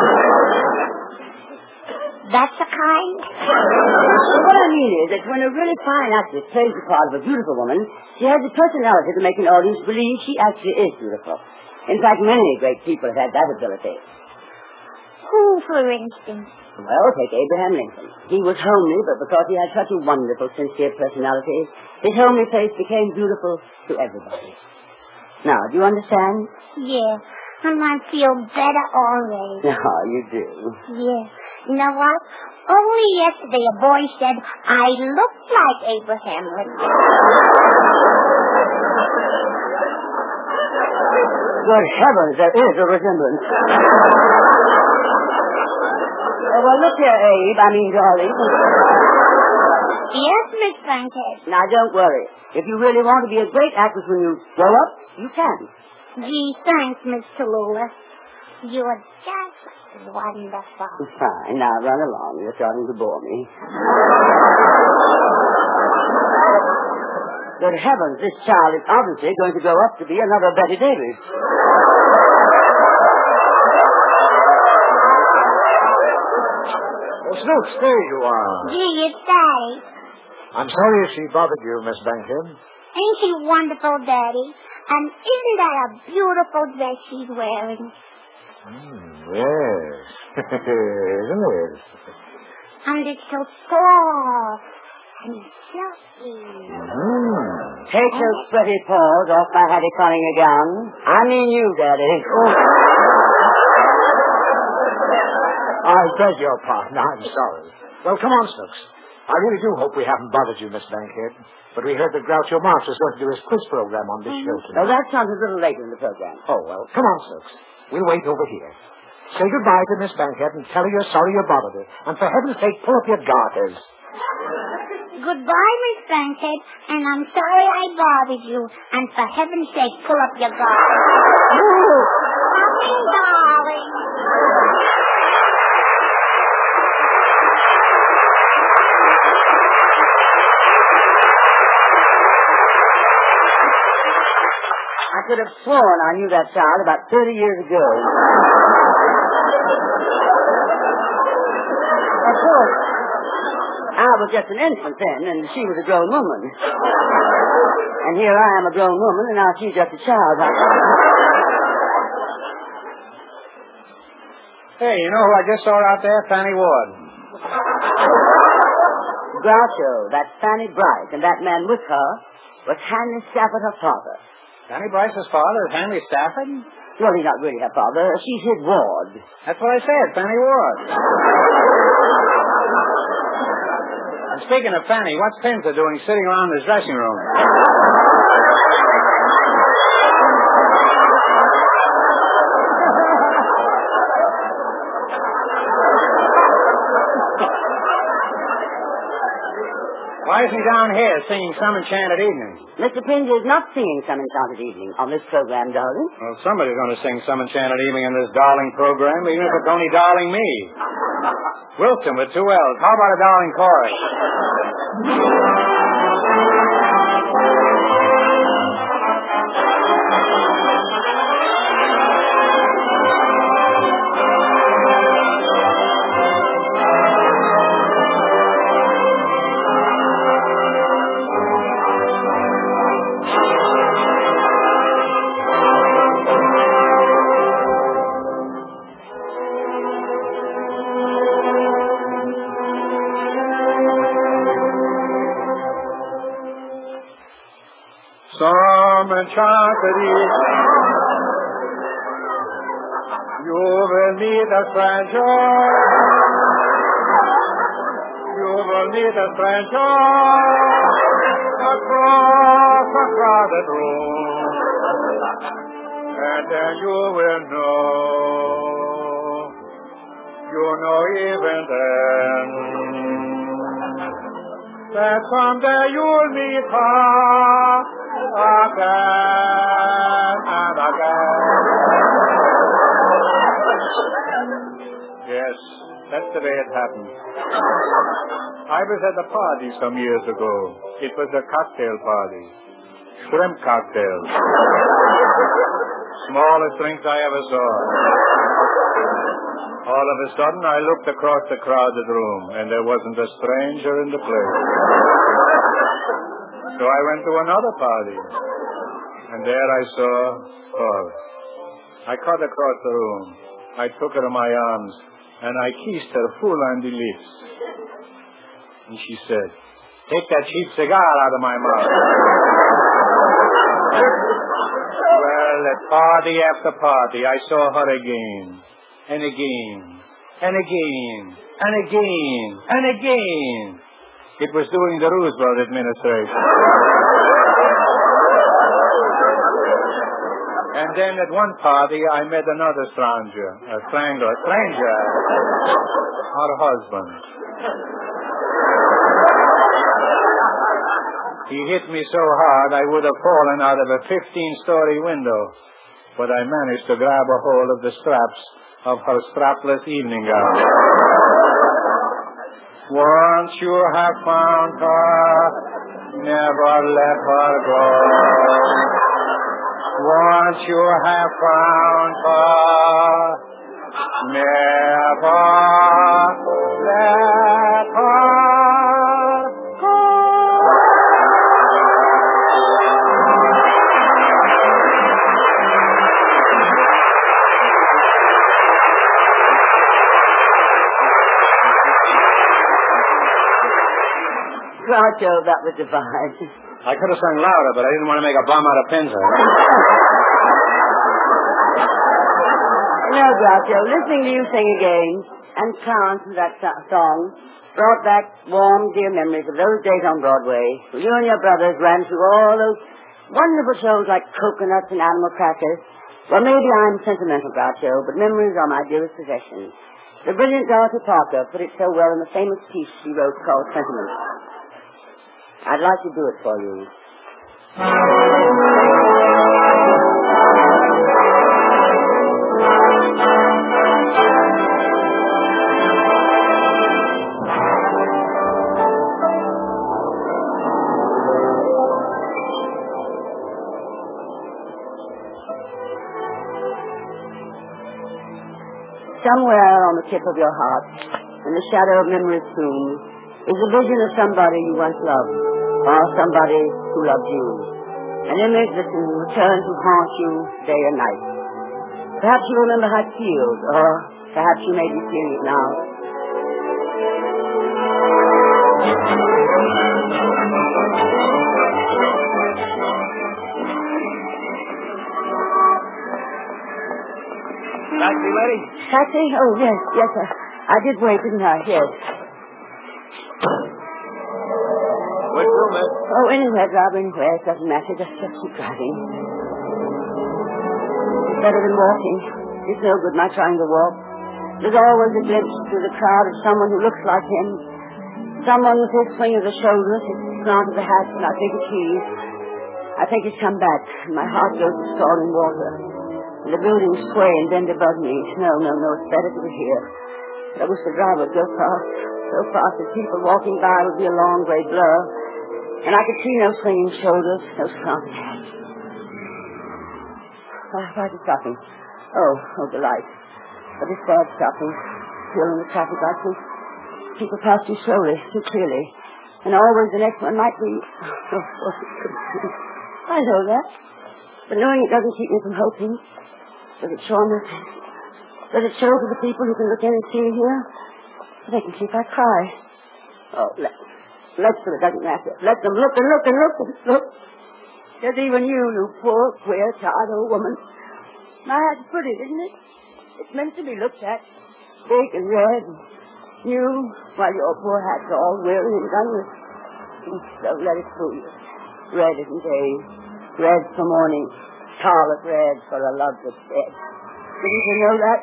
That's a kind? What I mean is that when a really fine actress plays the part of a beautiful woman, she has the personality to make an audience believe she actually is beautiful. In fact, many great people have had that ability. Who, for instance? Well, take Abraham Lincoln. He was homely, but because he had such a wonderful, sincere personality, his homely face became beautiful to everybody. Now, do you understand? Yeah, and I feel better already. Oh, you do? Yeah. You know what? Only yesterday a boy said I looked like Abraham Lincoln. Good heavens, there is a resemblance. Well, look here, Abe. Darling. Yes, Miss Bankhead. Now, don't worry. If you really want to be a great actress when you grow up, you can. Gee, thanks, Miss Tallulah. You're just wonderful. Fine. Now, run along. You're starting to bore me. Good heavens, this child is obviously going to grow up to be another Betty Davis. Oh, Snooks, there you are. Gee, it's Daddy. I'm sorry if she bothered you, Miss Bankhead. Ain't she wonderful, Daddy? And isn't that a beautiful dress she's wearing? Yes. Isn't it? And it's so soft and silky. Take those sweaty paws off my Hattie Conning again. I mean you, Daddy. I beg your pardon. I'm sorry. Well, come on, Snooks. I really do hope we haven't bothered you, Miss Bankhead. But we heard that Groucho Marx was going to do his quiz program on this show Well, tonight. that sounds a little later in the program. Oh, well, come on, Snooks. We'll wait over here. Say goodbye to Miss Bankhead and tell her you're sorry you bothered her. And for heaven's sake, pull up your garters. Goodbye, Miss Bankhead, and I'm sorry I bothered you. And for heaven's sake, pull up your guard. Coming, darling. I could have sworn I knew that child about 30 years ago. Of course, I was just an infant then, and she was a grown woman. And here I am a grown woman, and now she's just a child. Hey, you know who I just saw out there? Fanny Ward. Groucho, that's Fanny Bright, and that man with her was Hanley Stafford, her father. Fanny Bryce's father is Hanley Stafford? Well, he's not really her father. She's his ward. That's what I said, Fanny Ward. And speaking of Fanny, what's Pinta doing sitting around his dressing room? Why is he down here singing Some Enchanted Evening? Mr. Pinta is not singing Some Enchanted Evening on this program, darling. Well, somebody's going to sing Some Enchanted Evening in this darling program, even if it's only darling me. Wilson with 2 L's. How about a darling chorus? Some enchanted evening, you will meet a stranger. You will meet a stranger across a crowded room, and then you will know even then, that someday you'll meet her again and again. Yes, that's the way it happened. I was at a party some years ago. It was a cocktail party. Shrimp cocktails. Smallest drinks I ever saw. All of a sudden, I looked across the crowded room, and there wasn't a stranger in the place. So I went to another party, and there I saw her. I cut across the room. I took her in my arms, and I kissed her full on the lips. And she said, "Take that cheap cigar out of my mouth." Well, at party after party, I saw her again, and again, and again, and again, and again. It was during the Roosevelt administration. And then at one party, I met another stranger, her husband. He hit me so hard I would have fallen out of a 15-story window, but I managed to grab a hold of the straps of her strapless evening gown. Once you have found her, never let her go. Once you have found her, never let her go. Groucho, that was divine. I could have sung louder, but I didn't want to make a bum out of Pinzo. No, Groucho, listening to you sing again and Clarence and that song brought back warm, dear memories of those days on Broadway. You and your brothers ran through all those wonderful shows like Coconuts and Animal Crackers. Well, maybe I'm sentimental, Groucho, but memories are my dearest possession. The brilliant Dorothy Parker put it so well in the famous piece she wrote called Sentiment. I'd like to do it for you. Somewhere on the tip of your heart, in the shadow of memory's tomb, is a vision of somebody you once loved, or somebody who loved you. An image that will return to haunt you day and night. Perhaps you remember how it feels, or perhaps you may be feeling it now. Taxi, lady? Taxi? Oh, yes, sir. I did wait, didn't I? Yes. Which room, miss? Oh, anywhere, drive anywhere. It doesn't matter. Just keep driving. It's better than walking. It's no good my trying to walk. There's always a glimpse through the crowd of someone who looks like him. Someone with his swing of the shoulders, his slant of the hat, and I think it's he. I think he's come back, and my heart goes to scalding water. And the buildings sway and bend above me. No, it's better to be here. But I wish the driver would go so fast that people walking by would be a long gray blur. And I could see no swinging shoulders, no slanted hats. Why is it stopping? Oh, the light. But it's bad stopping. Still in the traffic like this. People pass too slowly, too clearly. And always the next one might be... I know that. But knowing it doesn't keep me from hoping. Does it show them? Does it show to the people who can look in and see me here? They can see if I cry. Oh, let's do it. Doesn't matter. Let them look and look and look and look. There's even you poor, queer, tired old woman. My hat's pretty, isn't it? It's meant to be looked at. Big and red and new, while your poor hat's all weary and done with. Don't let it fool you. Red isn't days. Red for morning. Scarlet red for a love that's dead. Didn't you know that?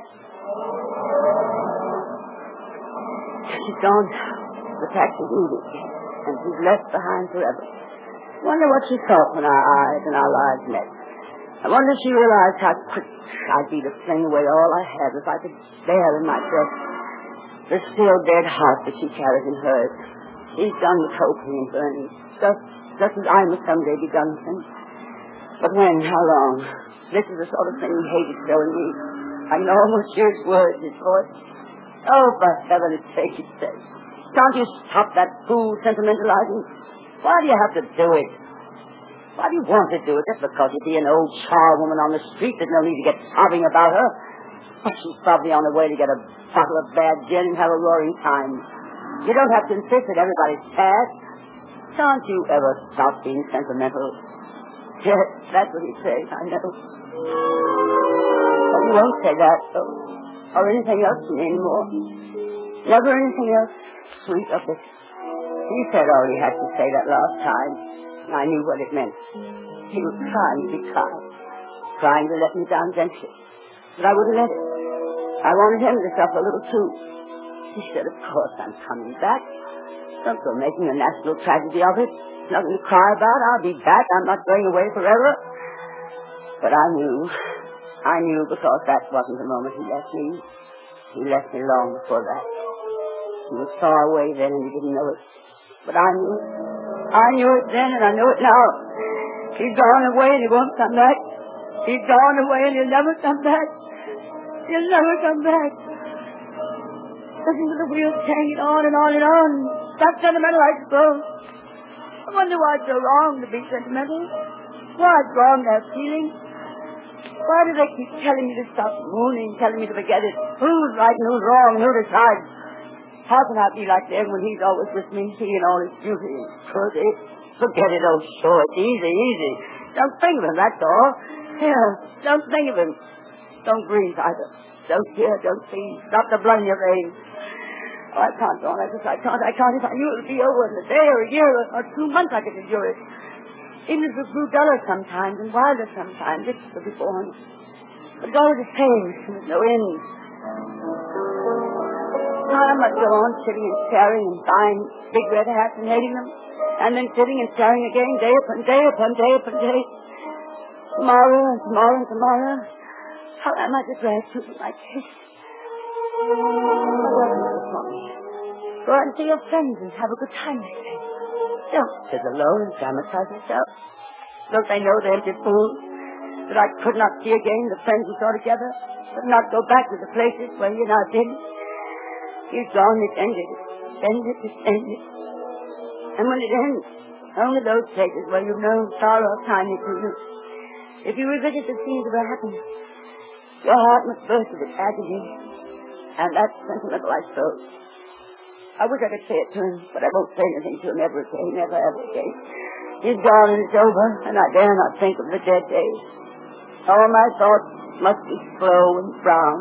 She's gone. The taxi's moving. And she's left behind forever. Wonder what she thought when our eyes and our lives met. I wonder if she realized how quick I'd be to fling away all I have if I could bear in my breast the still dead heart that she carries in hers. She's done with hoping and burning, just as I must someday be done with them. But when? How long? This is the sort of thing he hated showing me. I can almost hear his words, his voice. Oh, for heaven's sake, he says. Can't you stop that fool sentimentalizing? Why do you have to do it? Why do you want to do it? Just because you see an old charwoman on the street, there's no need to get sobbing about her. But she's probably on the way to get a bottle of bad gin and have a roaring time. You don't have to insist that everybody's sad. Can't you ever stop being sentimental? Yes, that's what he says, I know. But he won't say that, or anything else to me anymore. Never anything else sweet or bitter. He said all he had to say that last time, and I knew what it meant. He was trying to be kind, trying to let me down gently. But I wouldn't let it. I wanted him to suffer a little too. He said, of course I'm coming back. Don't go making a national tragedy of it. Nothing to cry about. I'll be back. I'm not going away forever. But I knew because that wasn't the moment he left me. He left me long before that. He was far away then and he didn't know it. But I knew it. I knew it then and I know it now. He's gone away and he won't come back. He's gone away and he'll never come back. He'll never come back. Listen to the wheels hanging on and on and on. That's sentimental, I suppose. I wonder why it's so wrong to be sentimental. Why it's wrong to have feelings. Why do they keep telling me to stop mooning, telling me to forget it? Who's right and who's wrong, who decides? How can I be like that when he's always with me, he and all his beauty and purty? Forget it, oh, sure, it's easy. Don't think of him, that's all. Yeah, don't think of him. Don't breathe either. Don't hear, don't see. Stop the blood in your veins. Oh, I can't go on like this. I can't. If I knew it would be over in a day or a year or 2 months, I could endure it. Even if it grew duller sometimes and wilder sometimes, it would be borne. But it's always the same. There's no end. I must go on sitting and staring and buying big red hats and hating them, and then sitting and staring again day upon day upon day upon day. Tomorrow and tomorrow and tomorrow. How am I to drag through like this? Go out and see your friends and have a good time, they say. Don't sit alone and dramatize yourself. Don't they know the empty fool that I could not see again the friends we saw together, could not go back to the places where he and I did? He's gone, it's ended. It's ended. And when it ends, only those places where you've known sorrow or kindness to you. If you revisit the scenes of our happiness, your heart must burst with agony. And that's sentimental, I suppose. I wish I could say it to him, but I won't say anything to him ever again, never ever again. He's gone and it's over, and I dare not think of the dead days. All my thoughts must be slow and brown.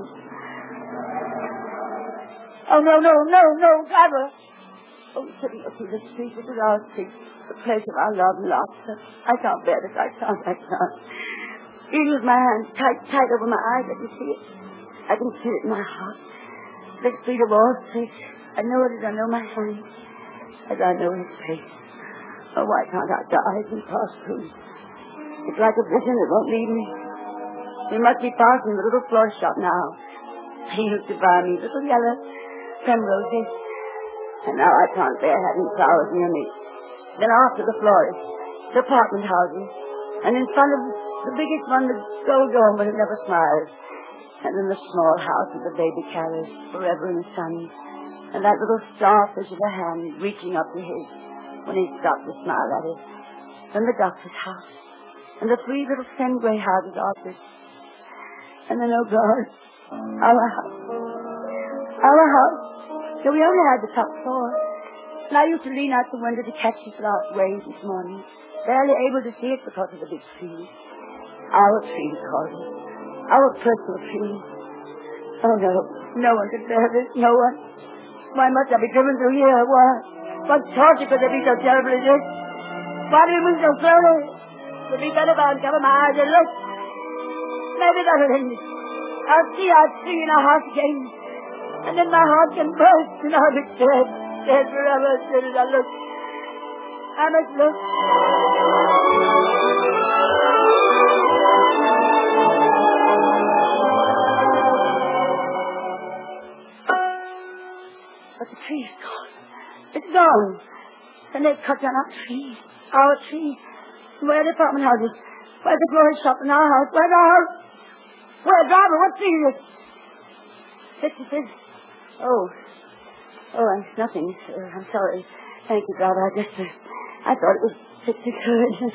Oh, no, driver. Oh, sitting up through the street, this is our street, the place of our love and laughter. I can't bear this, I can't. Even with my hands tight over my eyes, I can see it. I can feel it in my heart. The street of all streets. I know it as I know my hand, as I know his face. Oh, why can't I die and pass through? It's like a vision that won't leave me. We must be passing the little florist shop now. He used to buy me little yellow primroses, and now I can't bear having flowers near me. Then after the florist, the apartment houses, and in front of the biggest one, the gold dome, but it never smiles. And then the small house with the baby carriage, forever in the sun. And that little starfish of a hand reaching up to his when he stopped to smile at it. Then the doctor's house. And the 3 little Fenway houses opposite. And then, oh God, our house. Our house. So we only had the top floor. And I used to lean out the window to catch his last waves this morning. Barely able to see it because of the big tree. Our tree, we called it. Our personal tree. Oh, no. No one could bear this. No one. Why must I be driven through here? What torture could there be so terrible as this? Why do you move so slowly? It would be better if I would cover my eyes and look. Maybe that'll end it. I'll see in our house again. And then my heart can burst and I'll be dead forever as soon as I look. I must look. But the tree is gone. It's gone. And they've cut down our tree. Our tree. Where are the apartment houses? Where's the glory shop in our house? Where's our house? Where, driver? What tree is it? 66. Oh, it's nothing. I'm sorry. Thank you, driver. I thought it was 63.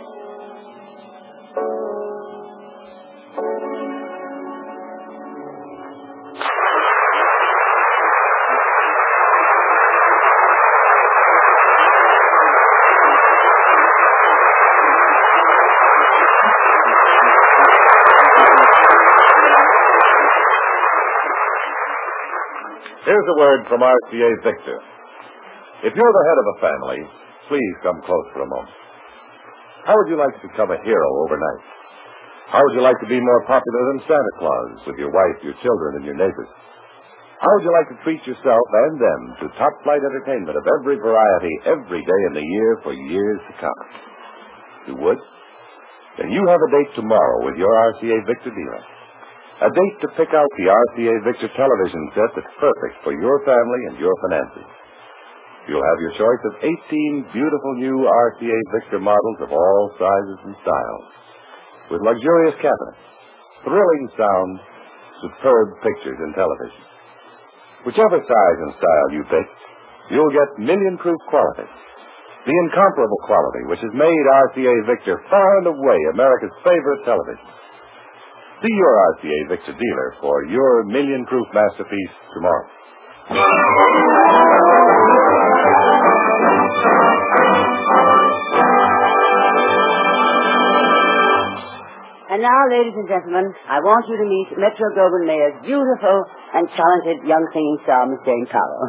Here's a word from RCA Victor. If you're the head of a family, please come close for a moment. How would you like to become a hero overnight? How would you like to be more popular than Santa Claus with your wife, your children, and your neighbors? How would you like to treat yourself and them to top-flight entertainment of every variety every day in the year for years to come? You would? Then you have a date tomorrow with your RCA Victor dealer. A date to pick out the RCA Victor television set that's perfect for your family and your finances. You'll have your choice of 18 beautiful new RCA Victor models of all sizes and styles, with luxurious cabinets, thrilling sound, superb pictures and television. Whichever size and style you pick, you'll get million-proof quality, the incomparable quality which has made RCA Victor far and away America's favorite television. See your RCA Victor dealer for your million-proof masterpiece tomorrow. And now, ladies and gentlemen, I want you to meet Metro-Goldwyn-Mayer's beautiful and talented young singing star, Miss Jane Powell.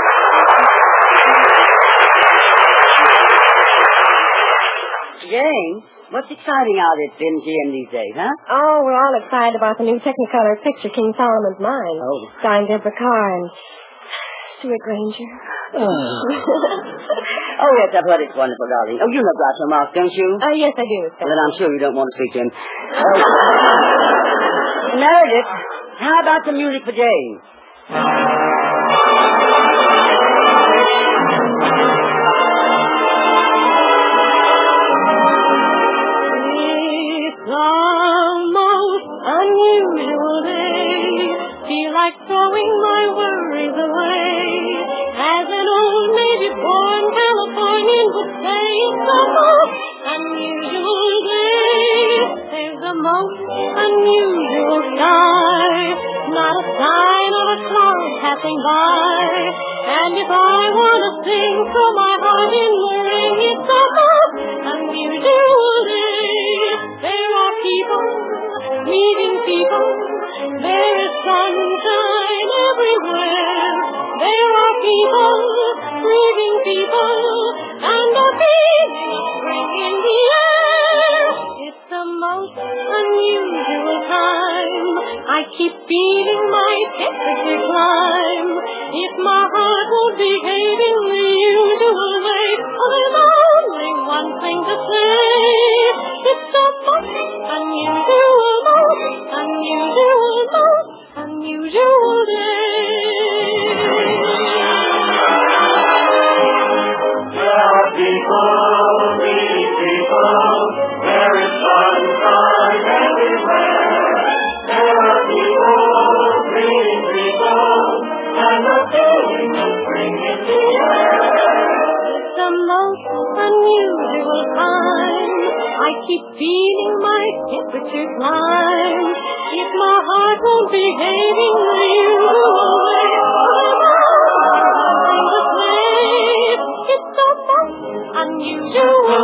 Jane, what's exciting out at MGM these days, huh? Oh, we're all excited about the new Technicolor picture, King Solomon's Mine. Oh. Starring Deborah Carr and Stuart Granger. Oh, yes, I've heard it's wonderful, darling. Oh, you know Groucho Marx, don't you? Yes, I do. Well, then I'm sure you don't want to speak to him. Meredith, how about some music for Jane? It's the most unusual day. Feel like throwing my worries away. As an old native-born Californian would say, it's the most unusual day. There's the most unusual sky. Not a sign of a cloud passing by. And if I want to sing from my heart in the ring, it's the most unusual day. There are people meeting people. There is sunshine everywhere. There are people greeting people, and a feeling of spring in the air. It's the most unusual time. I keep feeling my temperature climb. If my heart won't behave in the usual way, there's only one thing to say. It's the most unusual day. There are people meeting people. There is sunshine everywhere. There are people meeting people, and the feeling of spring in the air. It's the most unusual time. I keep feeling my temperature climb. If my heart won't behave in the usual way, it's the most unusual.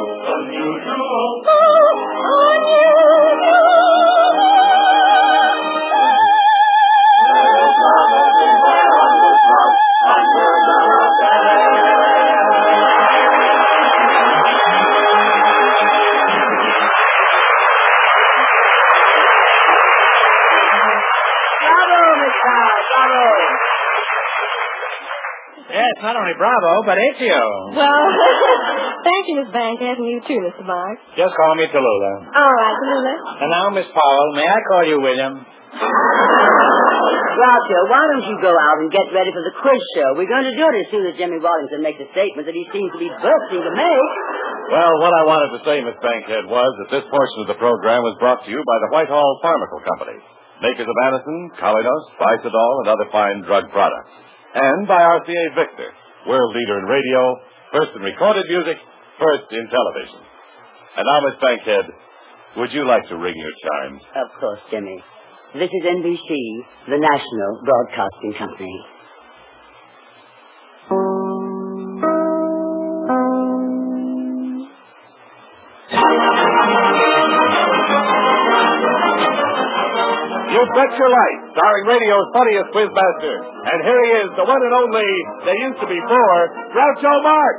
Yes, not only bravo, but Ezio. Well, thank you, Miss Bankhead, and you too, Mr. Marks. Just call me Tallulah. All right, Tallulah. And now, Miss Powell, may I call you William? Groucho, why don't you go out and get ready for the quiz show? We're going to do it as soon as Jimmy Wallington makes a statement that he seems to be bursting to make. Well, what I wanted to say, Miss Bankhead, was that this portion of the program was brought to you by the Whitehall Pharmacal Company, makers of Anacin, Colinos, Bicidol, and other fine drug products. And by RCA Victor, world leader in radio, first in recorded music, first in television. And now, Miss Bankhead, would you like to ring your chimes? Of course, Jimmy. This is NBC, the National Broadcasting Company. You Bet Your Life, starring radio's funniest quizmaster. And here he is, the one and only, they used to be four, Groucho Marx.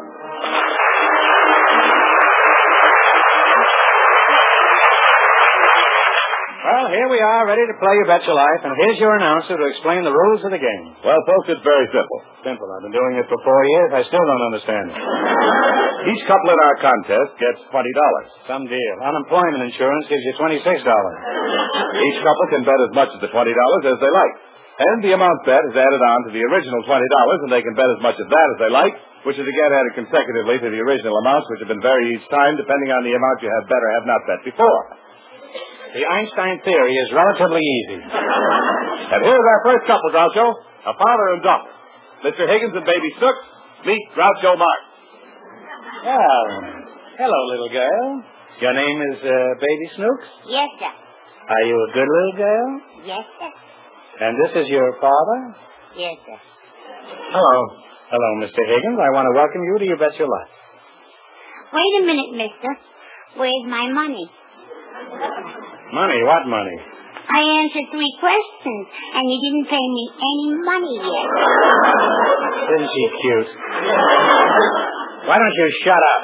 Well, here we are, ready to play You Bet Your Life, and here's your announcer to explain the rules of the game. Well, folks, it's very simple. Simple. I've been doing it for 4 years. I still don't understand it. Each couple in our contest gets $20. Some deal. Unemployment insurance gives you $26. Each couple can bet as much of the $20 as they like. And the amount bet is added on to the original $20, and they can bet as much of that as they like, which is again added consecutively to the original amounts, which have been varied each time, depending on the amount you have bet or have not bet before. The Einstein theory is relatively easy. And here's our first couple, Groucho, a father and daughter. Mr. Higgins and baby Snooks, meet Groucho Marx. Well, hello, little girl. Your name is Baby Snooks? Yes, sir. Are you a good little girl? Yes, sir. And this is your father? Yes, sir. Hello. Hello, Mr. Higgins. I want to welcome you to You Bet Your Life. Wait a minute, mister. Where's my money? Money? What money? I answered 3 questions, and you didn't pay me any money yet. Isn't she cute? Why don't you shut up?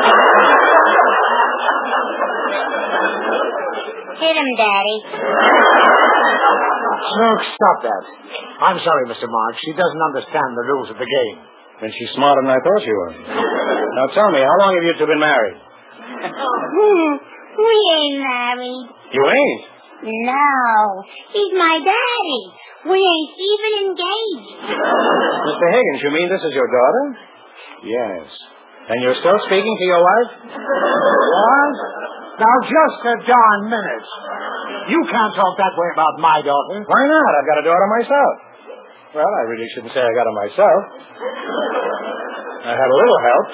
Hit him, Daddy. Snooks, stop that. I'm sorry, Mr. Marks. She doesn't understand the rules of the game. Then she's smarter than I thought she was. Now tell me, how long have you two been married? We ain't married. You ain't? No. He's my daddy. We ain't even engaged. Mr. Higgins, you mean this is your daughter? Yes. And you're still speaking to your wife? What? Now, just a darn minute. You can't talk that way about my daughter. Why not? I've got a daughter myself. Well, I really shouldn't say I got her myself. I had a little help.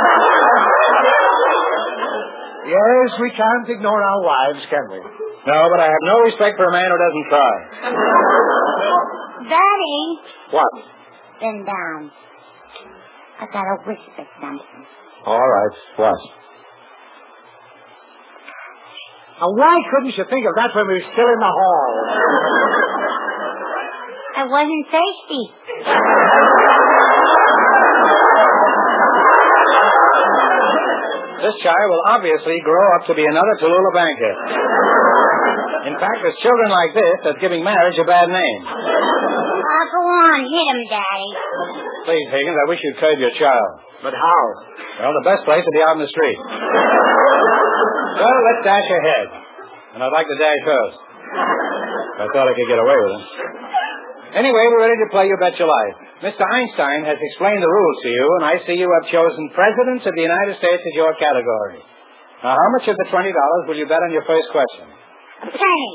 Yes, we can't ignore our wives, can we? No, but I have no respect for a man who doesn't try. Daddy. What? Bend down. I gotta whisper something. All right. What? Now, why couldn't you think of that when we were still in the hall? I wasn't thirsty. This child will obviously grow up to be another Tallulah Bankhead. In fact, it's children like this that's giving marriage a bad name. Go on, hit him, Daddy. Please, Higgins, I wish you'd curb your child. But how? Well, the best place would be out in the street. Well, let's dash ahead. And I'd like to dash first. I thought I could get away with it. Anyway, we're ready to play You Bet Your Life. Mr. Einstein has explained the rules to you, and I see you have chosen Presidents of the United States as your category. Now, how much of the $20 will you bet on your first question? A penny.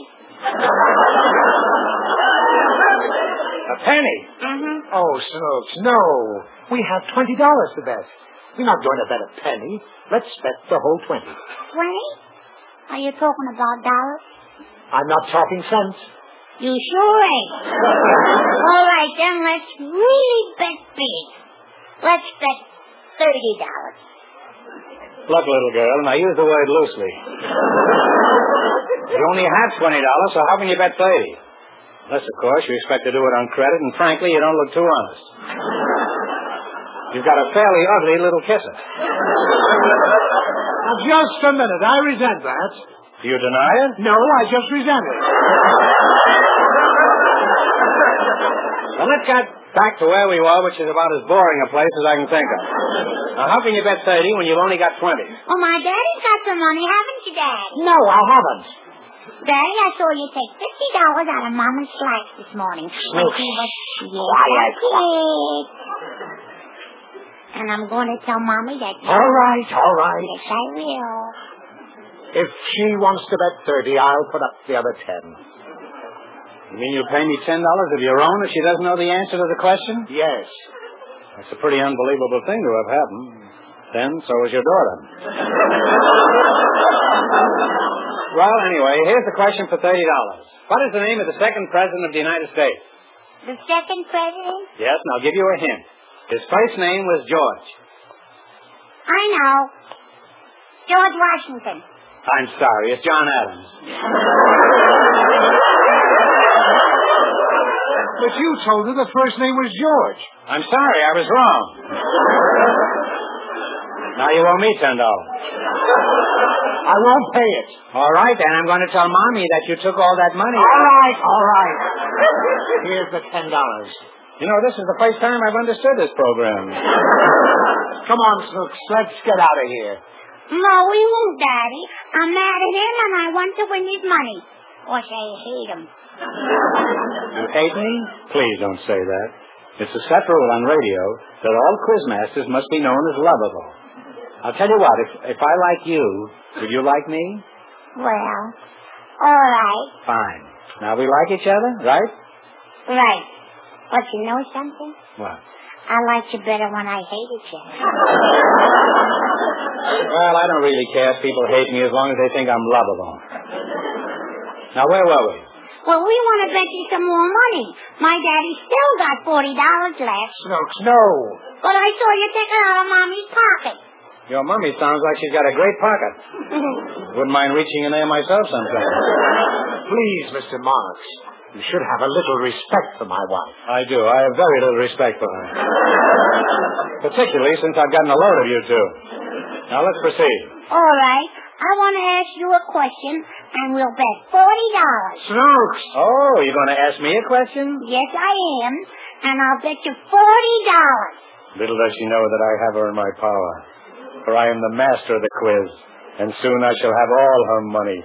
A penny? Mm-hmm. Oh, Snooks, no. We have $20 to bet. We're not going to bet a penny. Let's bet the whole 20. 20? Are you talking about dollars? I'm not talking cents. You sure ain't. All right, then let's really bet big. Let's bet $30. Look, little girl, and I use the word loosely. You only have $20, so how can you bet 30? Unless, of course, you expect to do it on credit, and frankly, you don't look too honest. You've got a fairly ugly little kisser. Now, just a minute. I resent that. Do you deny it? No, I just resent it. Well, let's get back to where we were, which is about as boring a place as I can think of. Now, how can you bet 30 when you've only got 20? Oh, my daddy's got some money, haven't you, Dad? No, I haven't. Daddy, I saw you take $50 out of Mama's slacks this morning. Snooks. Quiet. And I'm going to tell Mommy that... All right. Yes, I will. If she wants to bet 30, I'll put up the other 10. You mean you'll pay me $10 of your own if she doesn't know the answer to the question? Yes. That's a pretty unbelievable thing to have happened. Then, so is your daughter. Well, anyway, here's the question for $30. What is the name of the second president of the United States? The second president? Yes, and I'll give you a hint. His first name was George. I know. George Washington. I'm sorry, it's John Adams. But you told her the first name was George. I'm sorry, I was wrong. Now you owe me $10. I won't pay it. All right, then I'm going to tell Mommy that you took all that money. All right. Here's the $10. You know, this is the first time I've understood this program. Come on, Snooks. Let's get out of here. No, we won't, Daddy. I'm mad at him, and I want to win his money. Or say I hate him. You hate me? Please don't say that. It's a set rule on radio that all quizmasters must be known as lovable. I'll tell you what, if I like you, will you like me? Well, all right. Fine. Now we like each other, right? Right. But you know something? What? I like you better when I hate each other. Well, I don't really care if people hate me as long as they think I'm lovable. Now, where were we? Well, we want to bet you some more money. My daddy still got $40 left. Snooks, no. But I saw you take it out of Mommy's pocket. Your mummy sounds like she's got a great pocket. Wouldn't mind reaching in there myself sometime. Please, Mr. Marks. You should have a little respect for my wife. I do. I have very little respect for her. Particularly since I've gotten a load of you two. Now, let's proceed. All right. I want to ask you a question, and we'll bet $40. Snooks! Oh, you're going to ask me a question? Yes, I am. And I'll bet you $40. Little does she know that I have her in my power. For I am the master of the quiz, and soon I shall have all her money.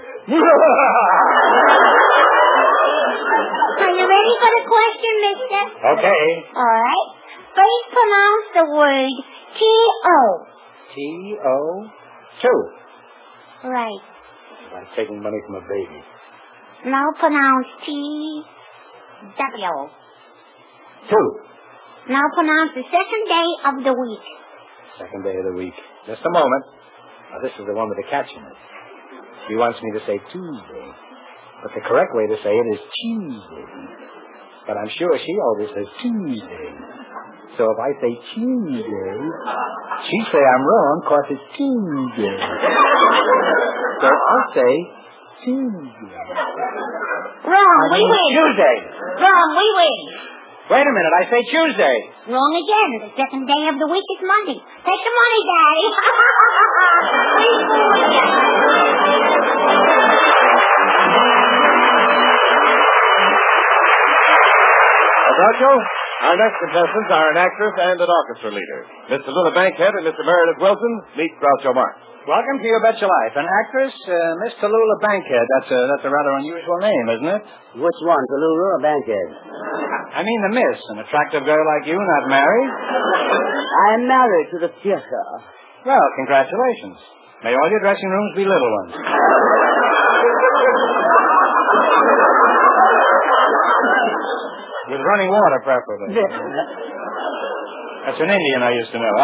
Are you ready for the question, mister? Okay. All right. First pronounce the word T-O. T-O? Two. Right. Like taking money from a baby. Now pronounce T-W. Two. Now pronounce the second day of the week. Second day of the week. Just a moment. Now, this is the one with the catch in it. She wants me to say Tuesday. But the correct way to say it is Tuesday. But I'm sure she always says Tuesday. So if I say Tuesday, she'd say I'm wrong because it's Tuesday. So I'll say Tuesday. Wrong, we win. Tuesday. Wrong, we win. Wait a minute, I say Tuesday. Wrong again. The second day of the week is Monday. Take the money, Daddy. We fooled you. Groucho, our next contestants are an actress and an orchestra leader. Miss Tallulah Bankhead and Mr. Meredith Wilson. Meet Groucho Marx. Welcome to You Bet Your Life. An actress, Miss Tallulah Bankhead. That's a rather unusual name, isn't it? Which one, Tallulah or Bankhead? I mean the Miss, an attractive girl like you, not married. I am married to the theater. Well, congratulations. May all your dressing rooms be little ones. With running water, preferably. That's an Indian I used to know.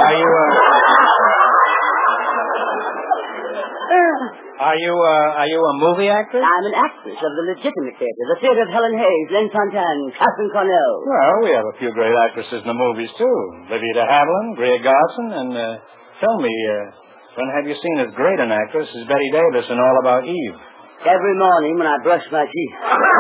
Are you a movie actress? I'm an actress of the legitimate theater. The theater of Helen Hayes, Lynn Fontanne, Catherine Cornell. Well, we have a few great actresses in the movies, too. Livia de Havilland, Greer Garson, and tell me, when have you seen as great an actress as Betty Davis in All About Eve? Every morning when I brush my teeth.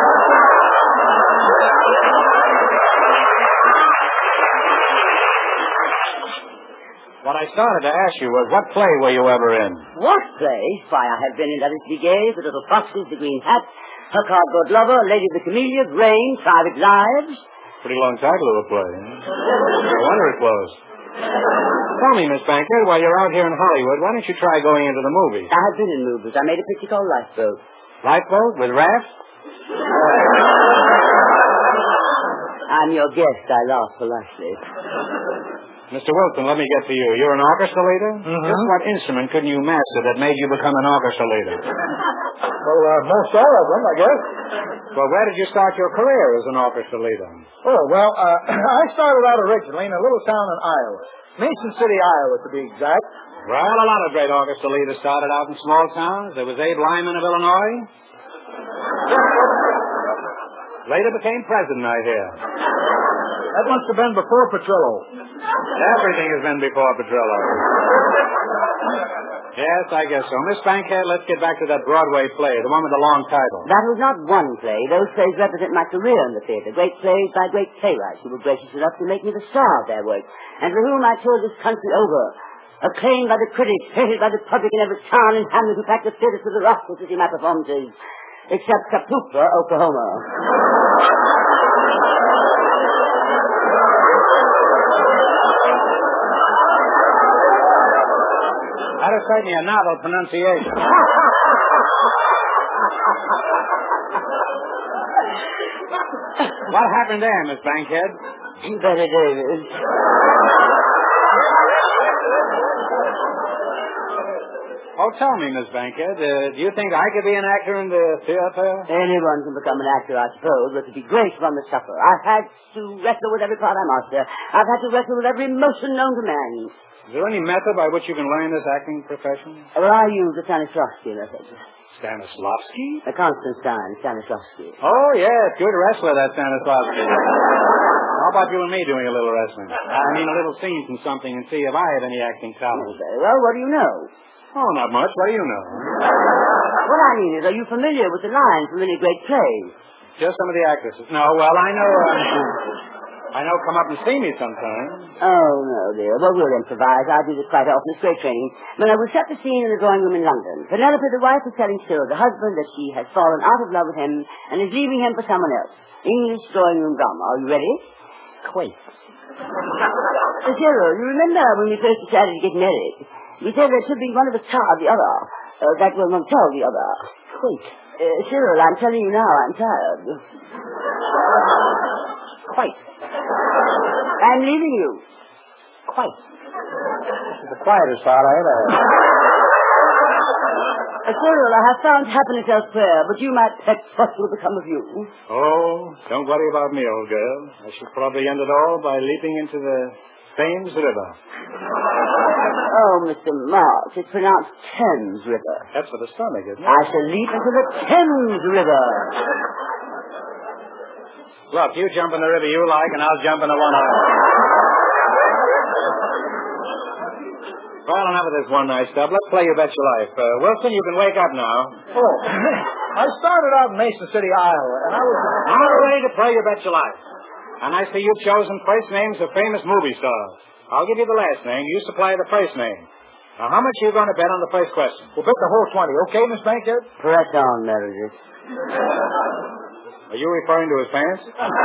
What I started to ask you was, what play were you ever in? What play? Why, I have been in Alice Gay, The Little Foxes, The Green Hat, Her Cardboard Lover, Lady of the Camellia, Rain, Private Lives. Pretty long title of a play, eh? No wonder it closed. Tell me, Miss Bankhead, while you're out here in Hollywood, why don't you try going into the movies? I have been in movies. I made a picture called Lifeboat. Lifeboat with rafts? I'm your guest. I laugh politely. Mr. Wilson, let me get to you. You're an orchestra leader? Mm-hmm. Just what instrument couldn't you master that made you become an orchestra leader? Well, most all of them, I guess. Well, where did you start your career as an orchestra leader? Oh, well, I started out originally in a little town in Iowa. Mason City, Iowa, to be exact. Well, a lot of great orchestra leaders started out in small towns. There was Abe Lyman of Illinois. Later became president, I hear. That must have been before Petrillo. Everything has been before Petrillo. Yes, I guess so. Miss Bankhead, let's get back to that Broadway play, the one with the long title. That was not one play. Those plays represent my career in the theater. Great plays by great playwrights who were gracious enough to make me the star of their work, and for whom I toured this country over. Acclaimed by the critics, hated by the public in every town and hamlet who packed the theaters to the rosters to see my performances, except Kapooka, Oklahoma. That is certainly a novel pronunciation. What happened there, Miss Bankhead? Betty Davis. Oh, tell me, Miss Bankhead, do you think I could be an actor in the theater? Anyone can become an actor, I suppose, but to be great from the suffer. I've had to wrestle with every part I master. I've had to wrestle with every emotion known to man. Is there any method by which you can learn this acting profession? Well, I use the Stanislavski method. Stanislavski? The Constantine Stanislavski. Oh, yes, good wrestler, that Stanislavski. How about you and me doing a little wrestling? I mean, a little scene from something and see if I have any acting talent. Very well, what do you know? Oh, not much. What do you know? What I mean is, are you familiar with the lines from any great plays? Just some of the actresses. No, well, I know come up and see me sometime. Oh, no, dear. Well, we'll improvise. I do this quite often. It's great training. When I was set the scene in the drawing room in London, Penelope, the wife, is telling Cyril, the husband, that she has fallen out of love with him and is leaving him for someone else. English drawing room drama. Are you ready? Quake. Cyril, you remember when we first decided to get married? We said there should be one of us tar the other. That will not tell the other. Quake. Cyril, I'm telling you now, I'm tired. Quite. I'm leaving you. Quite. This is the quietest part I ever had. Cyril, I have found happiness elsewhere, but you, my pet, what will become of you? Oh, don't worry about me, old girl. I shall probably end it all by leaping into the Thames River. Oh, Mr. Marks, it's pronounced Thames River. That's for the stomach, isn't it? I shall leap into the Thames River. Look, you jump in the river you like, and I'll jump in the one I like. Well, enough of this one-night stuff. Let's play You Bet Your Life. Wilson, you can wake up now. Oh, I started out in Mason City, Iowa, and I was... Now we're ready to play You Bet Your Life. And I see you've chosen first names of famous movie stars. I'll give you the last name. You supply the first name. Now, how much are you going to bet on the first question? We'll bet the whole 20, okay, Miss Bankhead? Press on, Meredith. Are you referring to his pants?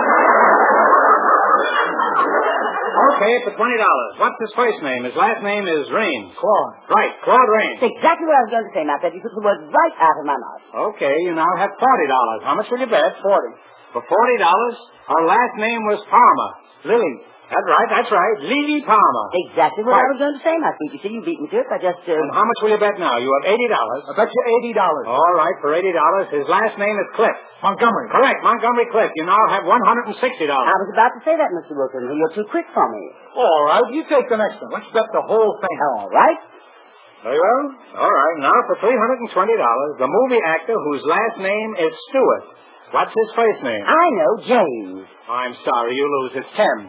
Okay, for $20. What's his first name? His last name is Raines. Claude. Right, Claude Raines. That's exactly what I was going to say, Matt. You took the words right out of my mouth. Okay, you now have $40. How much will you bet? 40. For $40, her last name was Palmer. Lily. That's right. Lily Palmer. Exactly what I was going to say, Matt. You see, you beat me to it. I just... And how much will you bet now? You have $80. I bet you $80. All right, for $80. His last name is Cliff. Montgomery. Correct, Montgomery Cliff. You now have $160. I was about to say that, Mr. Wilson. You're too quick for me. All right, you take the next one. Let's bet the whole thing. All right. Very well. All right, now for $320, the movie actor whose last name is Stewart. What's his first name? I know, James. I'm sorry, you lose. It's Thames.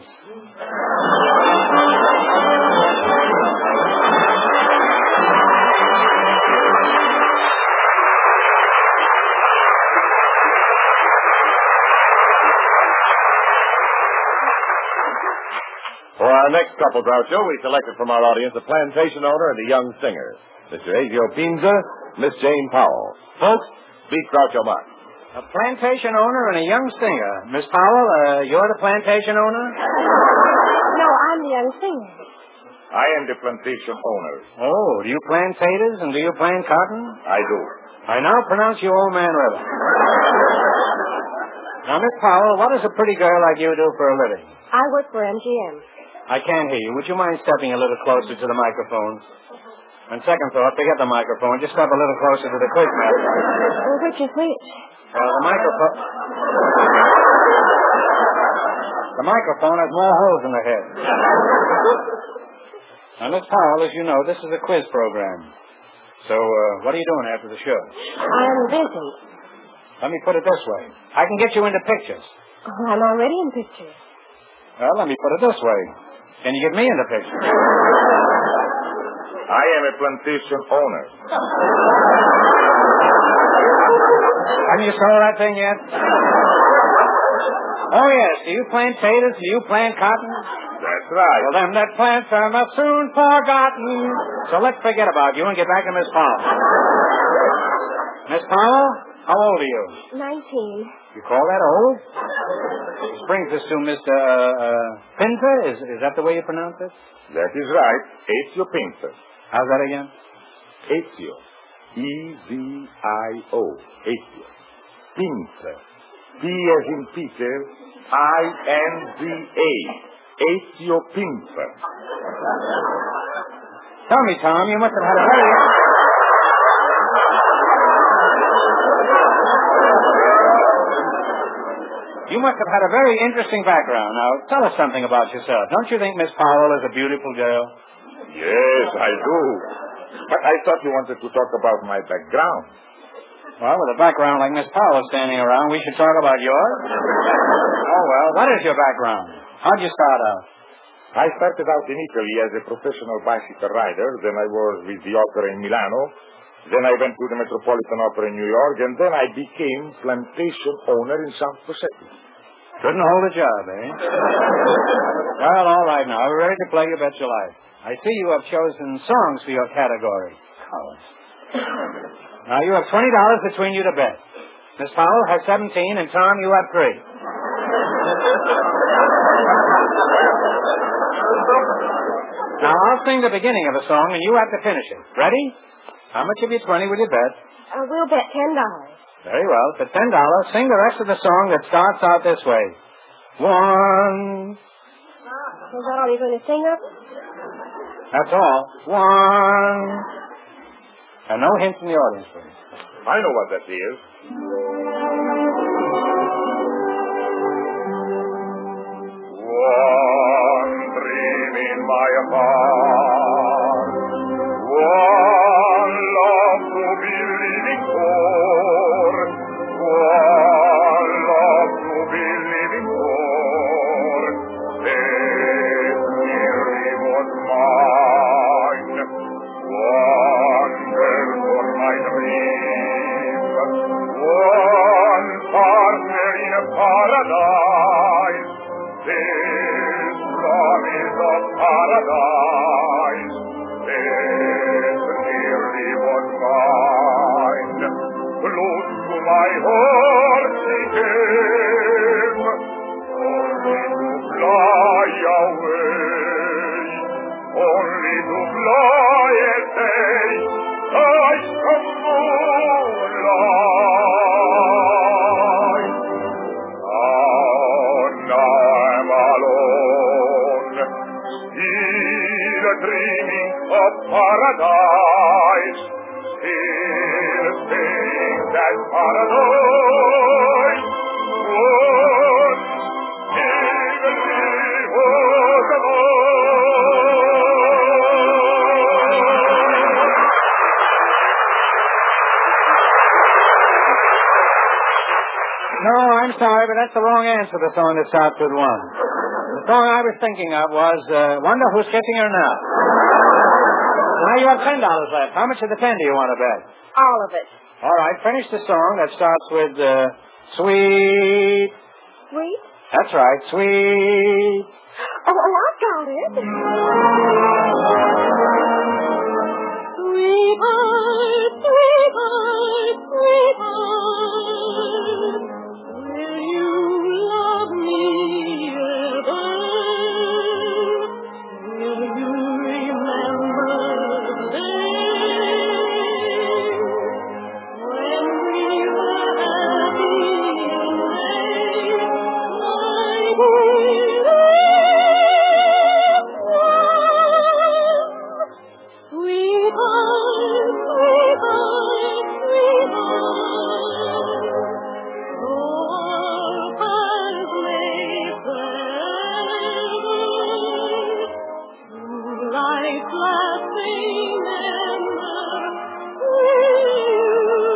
For our next couple, Groucho, we selected from our audience a plantation owner and a young singer. Mr. Ezio Pinza, Miss Jane Powell. Folks, beat Groucho Marx. A plantation owner and a young singer. Miss Powell, you're the plantation owner? No, I'm the young singer. I am the plantation owner. Oh, do you plant taters and do you plant cotton? I do. I now pronounce you Old Man River. Now, Miss Powell, what does a pretty girl like you do for a living? I work for MGM. I can't hear you. Would you mind stepping a little closer to the microphone? On second thought, forget the microphone. Just step a little closer to the quiz master. Well, which is which? The microphone... The microphone has more holes in the head. Now, Miss Powell, as you know, this is a quiz program. So, what are you doing after the show? I'm busy. Let me put it this way. I can get you into pictures. Oh, I'm already in pictures. Well, let me put it this way. Can you get me into pictures? I am a plantation owner. Haven't you sold that thing yet? Oh, yes. Do you plant potatoes? Do you plant cotton? That's right. Well, them that plant them are soon forgotten. So let's forget about you and get back to Miss Powell. Miss Powell, how old are you? 19. You call that old? This brings us to Mr. Pinter. Is that the way you pronounce it? That is right. Ezio Pinza. How's that again? Ezio. E-Z-I-O. Ezio. Pinza. P as in Peter. I-N-Z-A. Ezio Pinza. Tell me, Tom, you must have had a very... You must have had a very interesting background. Now, tell us something about yourself. Don't you think Miss Powell is a beautiful girl? Yes, I do. But I thought you wanted to talk about my background. Well, with a background like Miss Powell standing around, we should talk about yours. Oh, well, what is your background? How'd you start out? I started out in Italy as a professional bicycle rider. Then I was with the opera in Milano. Then I went to the Metropolitan Opera in New York. And then I became plantation owner in South Pacific. Couldn't hold a job, eh? Well, all right now. We're ready to play You Bet Your Life. I see you have chosen songs for your category. Cowards. Now, you have $20 between you to bet. Miss Powell has 17, and Tom, you have 3. Now, I'll sing the beginning of a song, and you have to finish it. Ready? How much of your 20 will you bet? We'll bet $10. Very well. For $10, sing the rest of the song that starts out this way. 1. Is that all you're going to sing of? That's all. 1. And no hints in the audience, please. I know what that is. One dream in my heart, one love to be living for, one love to be living for. This nearly was mine, one girl for my dream, one partner in a paradise. This promise of paradise, this nearly was mine. Close to my heart she came, only to fly away, only to fly and say, I come moonlight. Dreaming of paradise, still think that paradise would even leave us No, I'm sorry, but that's the wrong answer, the song that starts with 1. The song I was thinking of was Wonder Who's Kissing Her Now. Now you have $10 left. How much of the 10 do you want to bet? All of it. All right, finish the song that starts with Sweet. Sweet? That's right, Sweet. Oh, I got it. Sweetheart, sweetheart, sweetheart, will you love me ever? Will you remember the day when we were happy and gay, my dear? Sweetheart, sweetheart, sweetheart, though our paths may sever, through life's lasting ember, will you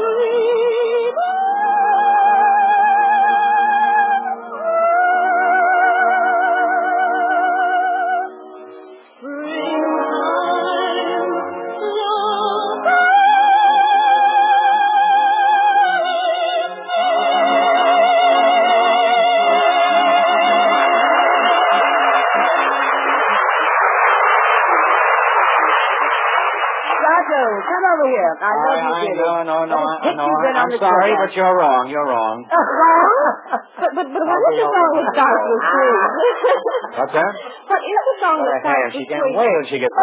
Come over here. I love you, Billy. No. I'm the sorry, program. but you're wrong. You're wrong. But what is the song that starts with sweet? What's that? What is the song that starts She with can't sweet? wait till she gets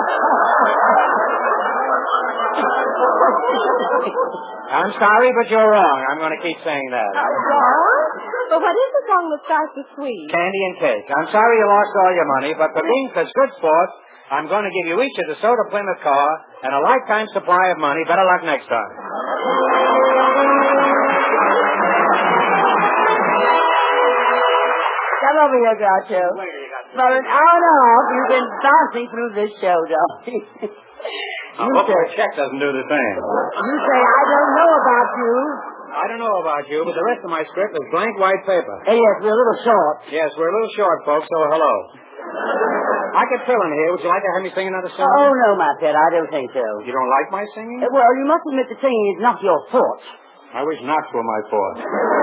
I'm sorry, but you're wrong. I'm going to keep saying that. But what is the song that starts with sweet? Candy and cake. I'm sorry you lost all your money, but for being such good sports, I'm going to give you each a DeSoto Plymouth car and a lifetime supply of money. Better luck next time. Come over here, Groucho. For an hour and a half, you've been bouncing through this show, darling. I hope my check doesn't do the same. You say, I don't know about you. I don't know about you, but the rest of my script is blank white paper. Hey, yes, we're a little short. Yes, we're a little short, folks, so hello. I could fill in here. Would you like to have me sing another song? Oh, no, my pet, I don't think so. You don't like my singing? Well, you must admit the singing is not your fault. I wish not were my fault.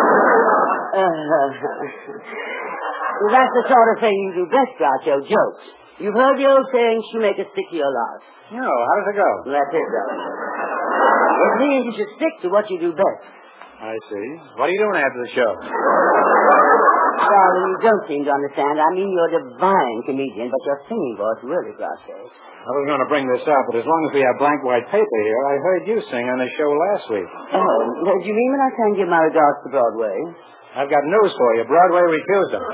That's the sort of thing you do best, Groucho, jokes. You've heard the old saying, shoemaker, stick to your lot. No, how does it go? That's it, darling. It means you should stick to what you do best. I see. What are you doing after the show? Darling, you don't seem to understand. I mean, you're a divine comedian, but your singing voice really, Groucho. I was going to bring this up, but as long as we have blank white paper here, I heard you sing on the show last week. Oh, do you mean when I sang Give My Regards to Broadway? I've got news for you. Broadway refused them.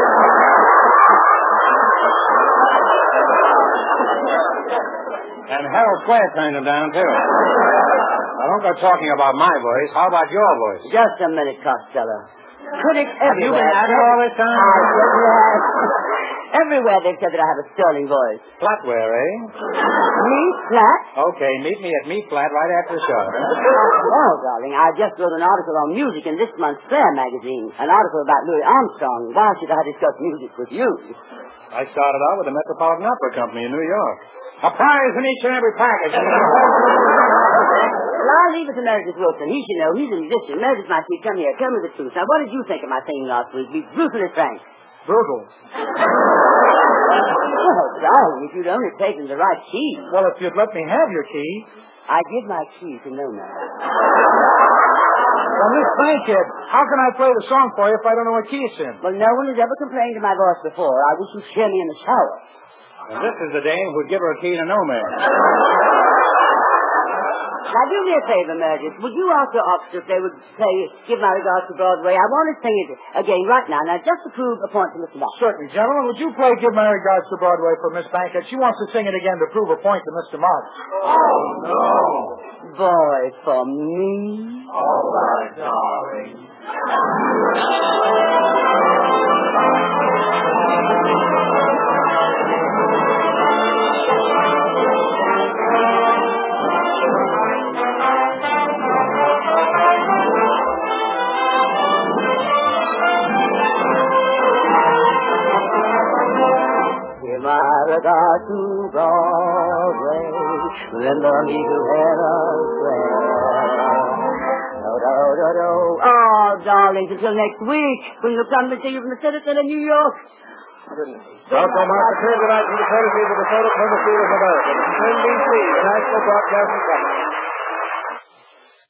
And Harold Square turned them down, too. Now, don't go talking about my voice. How about your voice? Just a minute, Costello. Critics everywhere... Have you been at it all this time? I certainly have. Everywhere they've said that I have a sterling voice. Flatware, eh? Me? Flat? Okay, meet me at Meat Flat right after the show. Oh, darling, I just wrote an article on music in this month's Fair magazine. An article about Louis Armstrong. Why should I discuss music with you? I started out with the Metropolitan Opera Company in New York. A prize in each and every package. Well, I'll leave it to Meredith Wilson. He should know. He's a musician. Meredith, my sweet, come here. Tell me the truth. Now, what did you think of my singing last week? Be brutally frank. Brutal. Oh, darling, if you'd only taken the right key. Well, if you'd let me have your key. I give my key to no man. Well, Miss Bankhead, how can I play the song for you if I don't know what key it's in? Well, no one has ever complained of my voice before. I wish you'd hear me in the shower. And this is the dame who'd give her a key to no man. Now, do me a favor, Meredith. Would you ask your officer if they would play Give My Regards to Broadway? I want to sing it again right now. Now, just to prove a point to Mr. Marks. Certainly, gentlemen. Would you play Give My Regards to Broadway for Miss Bankhead? She wants to sing it again to prove a point to Mr. Marks. Oh, no. Boy, for me. All right, darling. Regard to Broadway, remember me to hear us Oh, darling, until next week, when you'll come to see you from the Citadel in New York. Welcome, Mark. Return tonight from the courtesy of the Dakota Permit Theater of America. NBC, the National Broadcasting Company.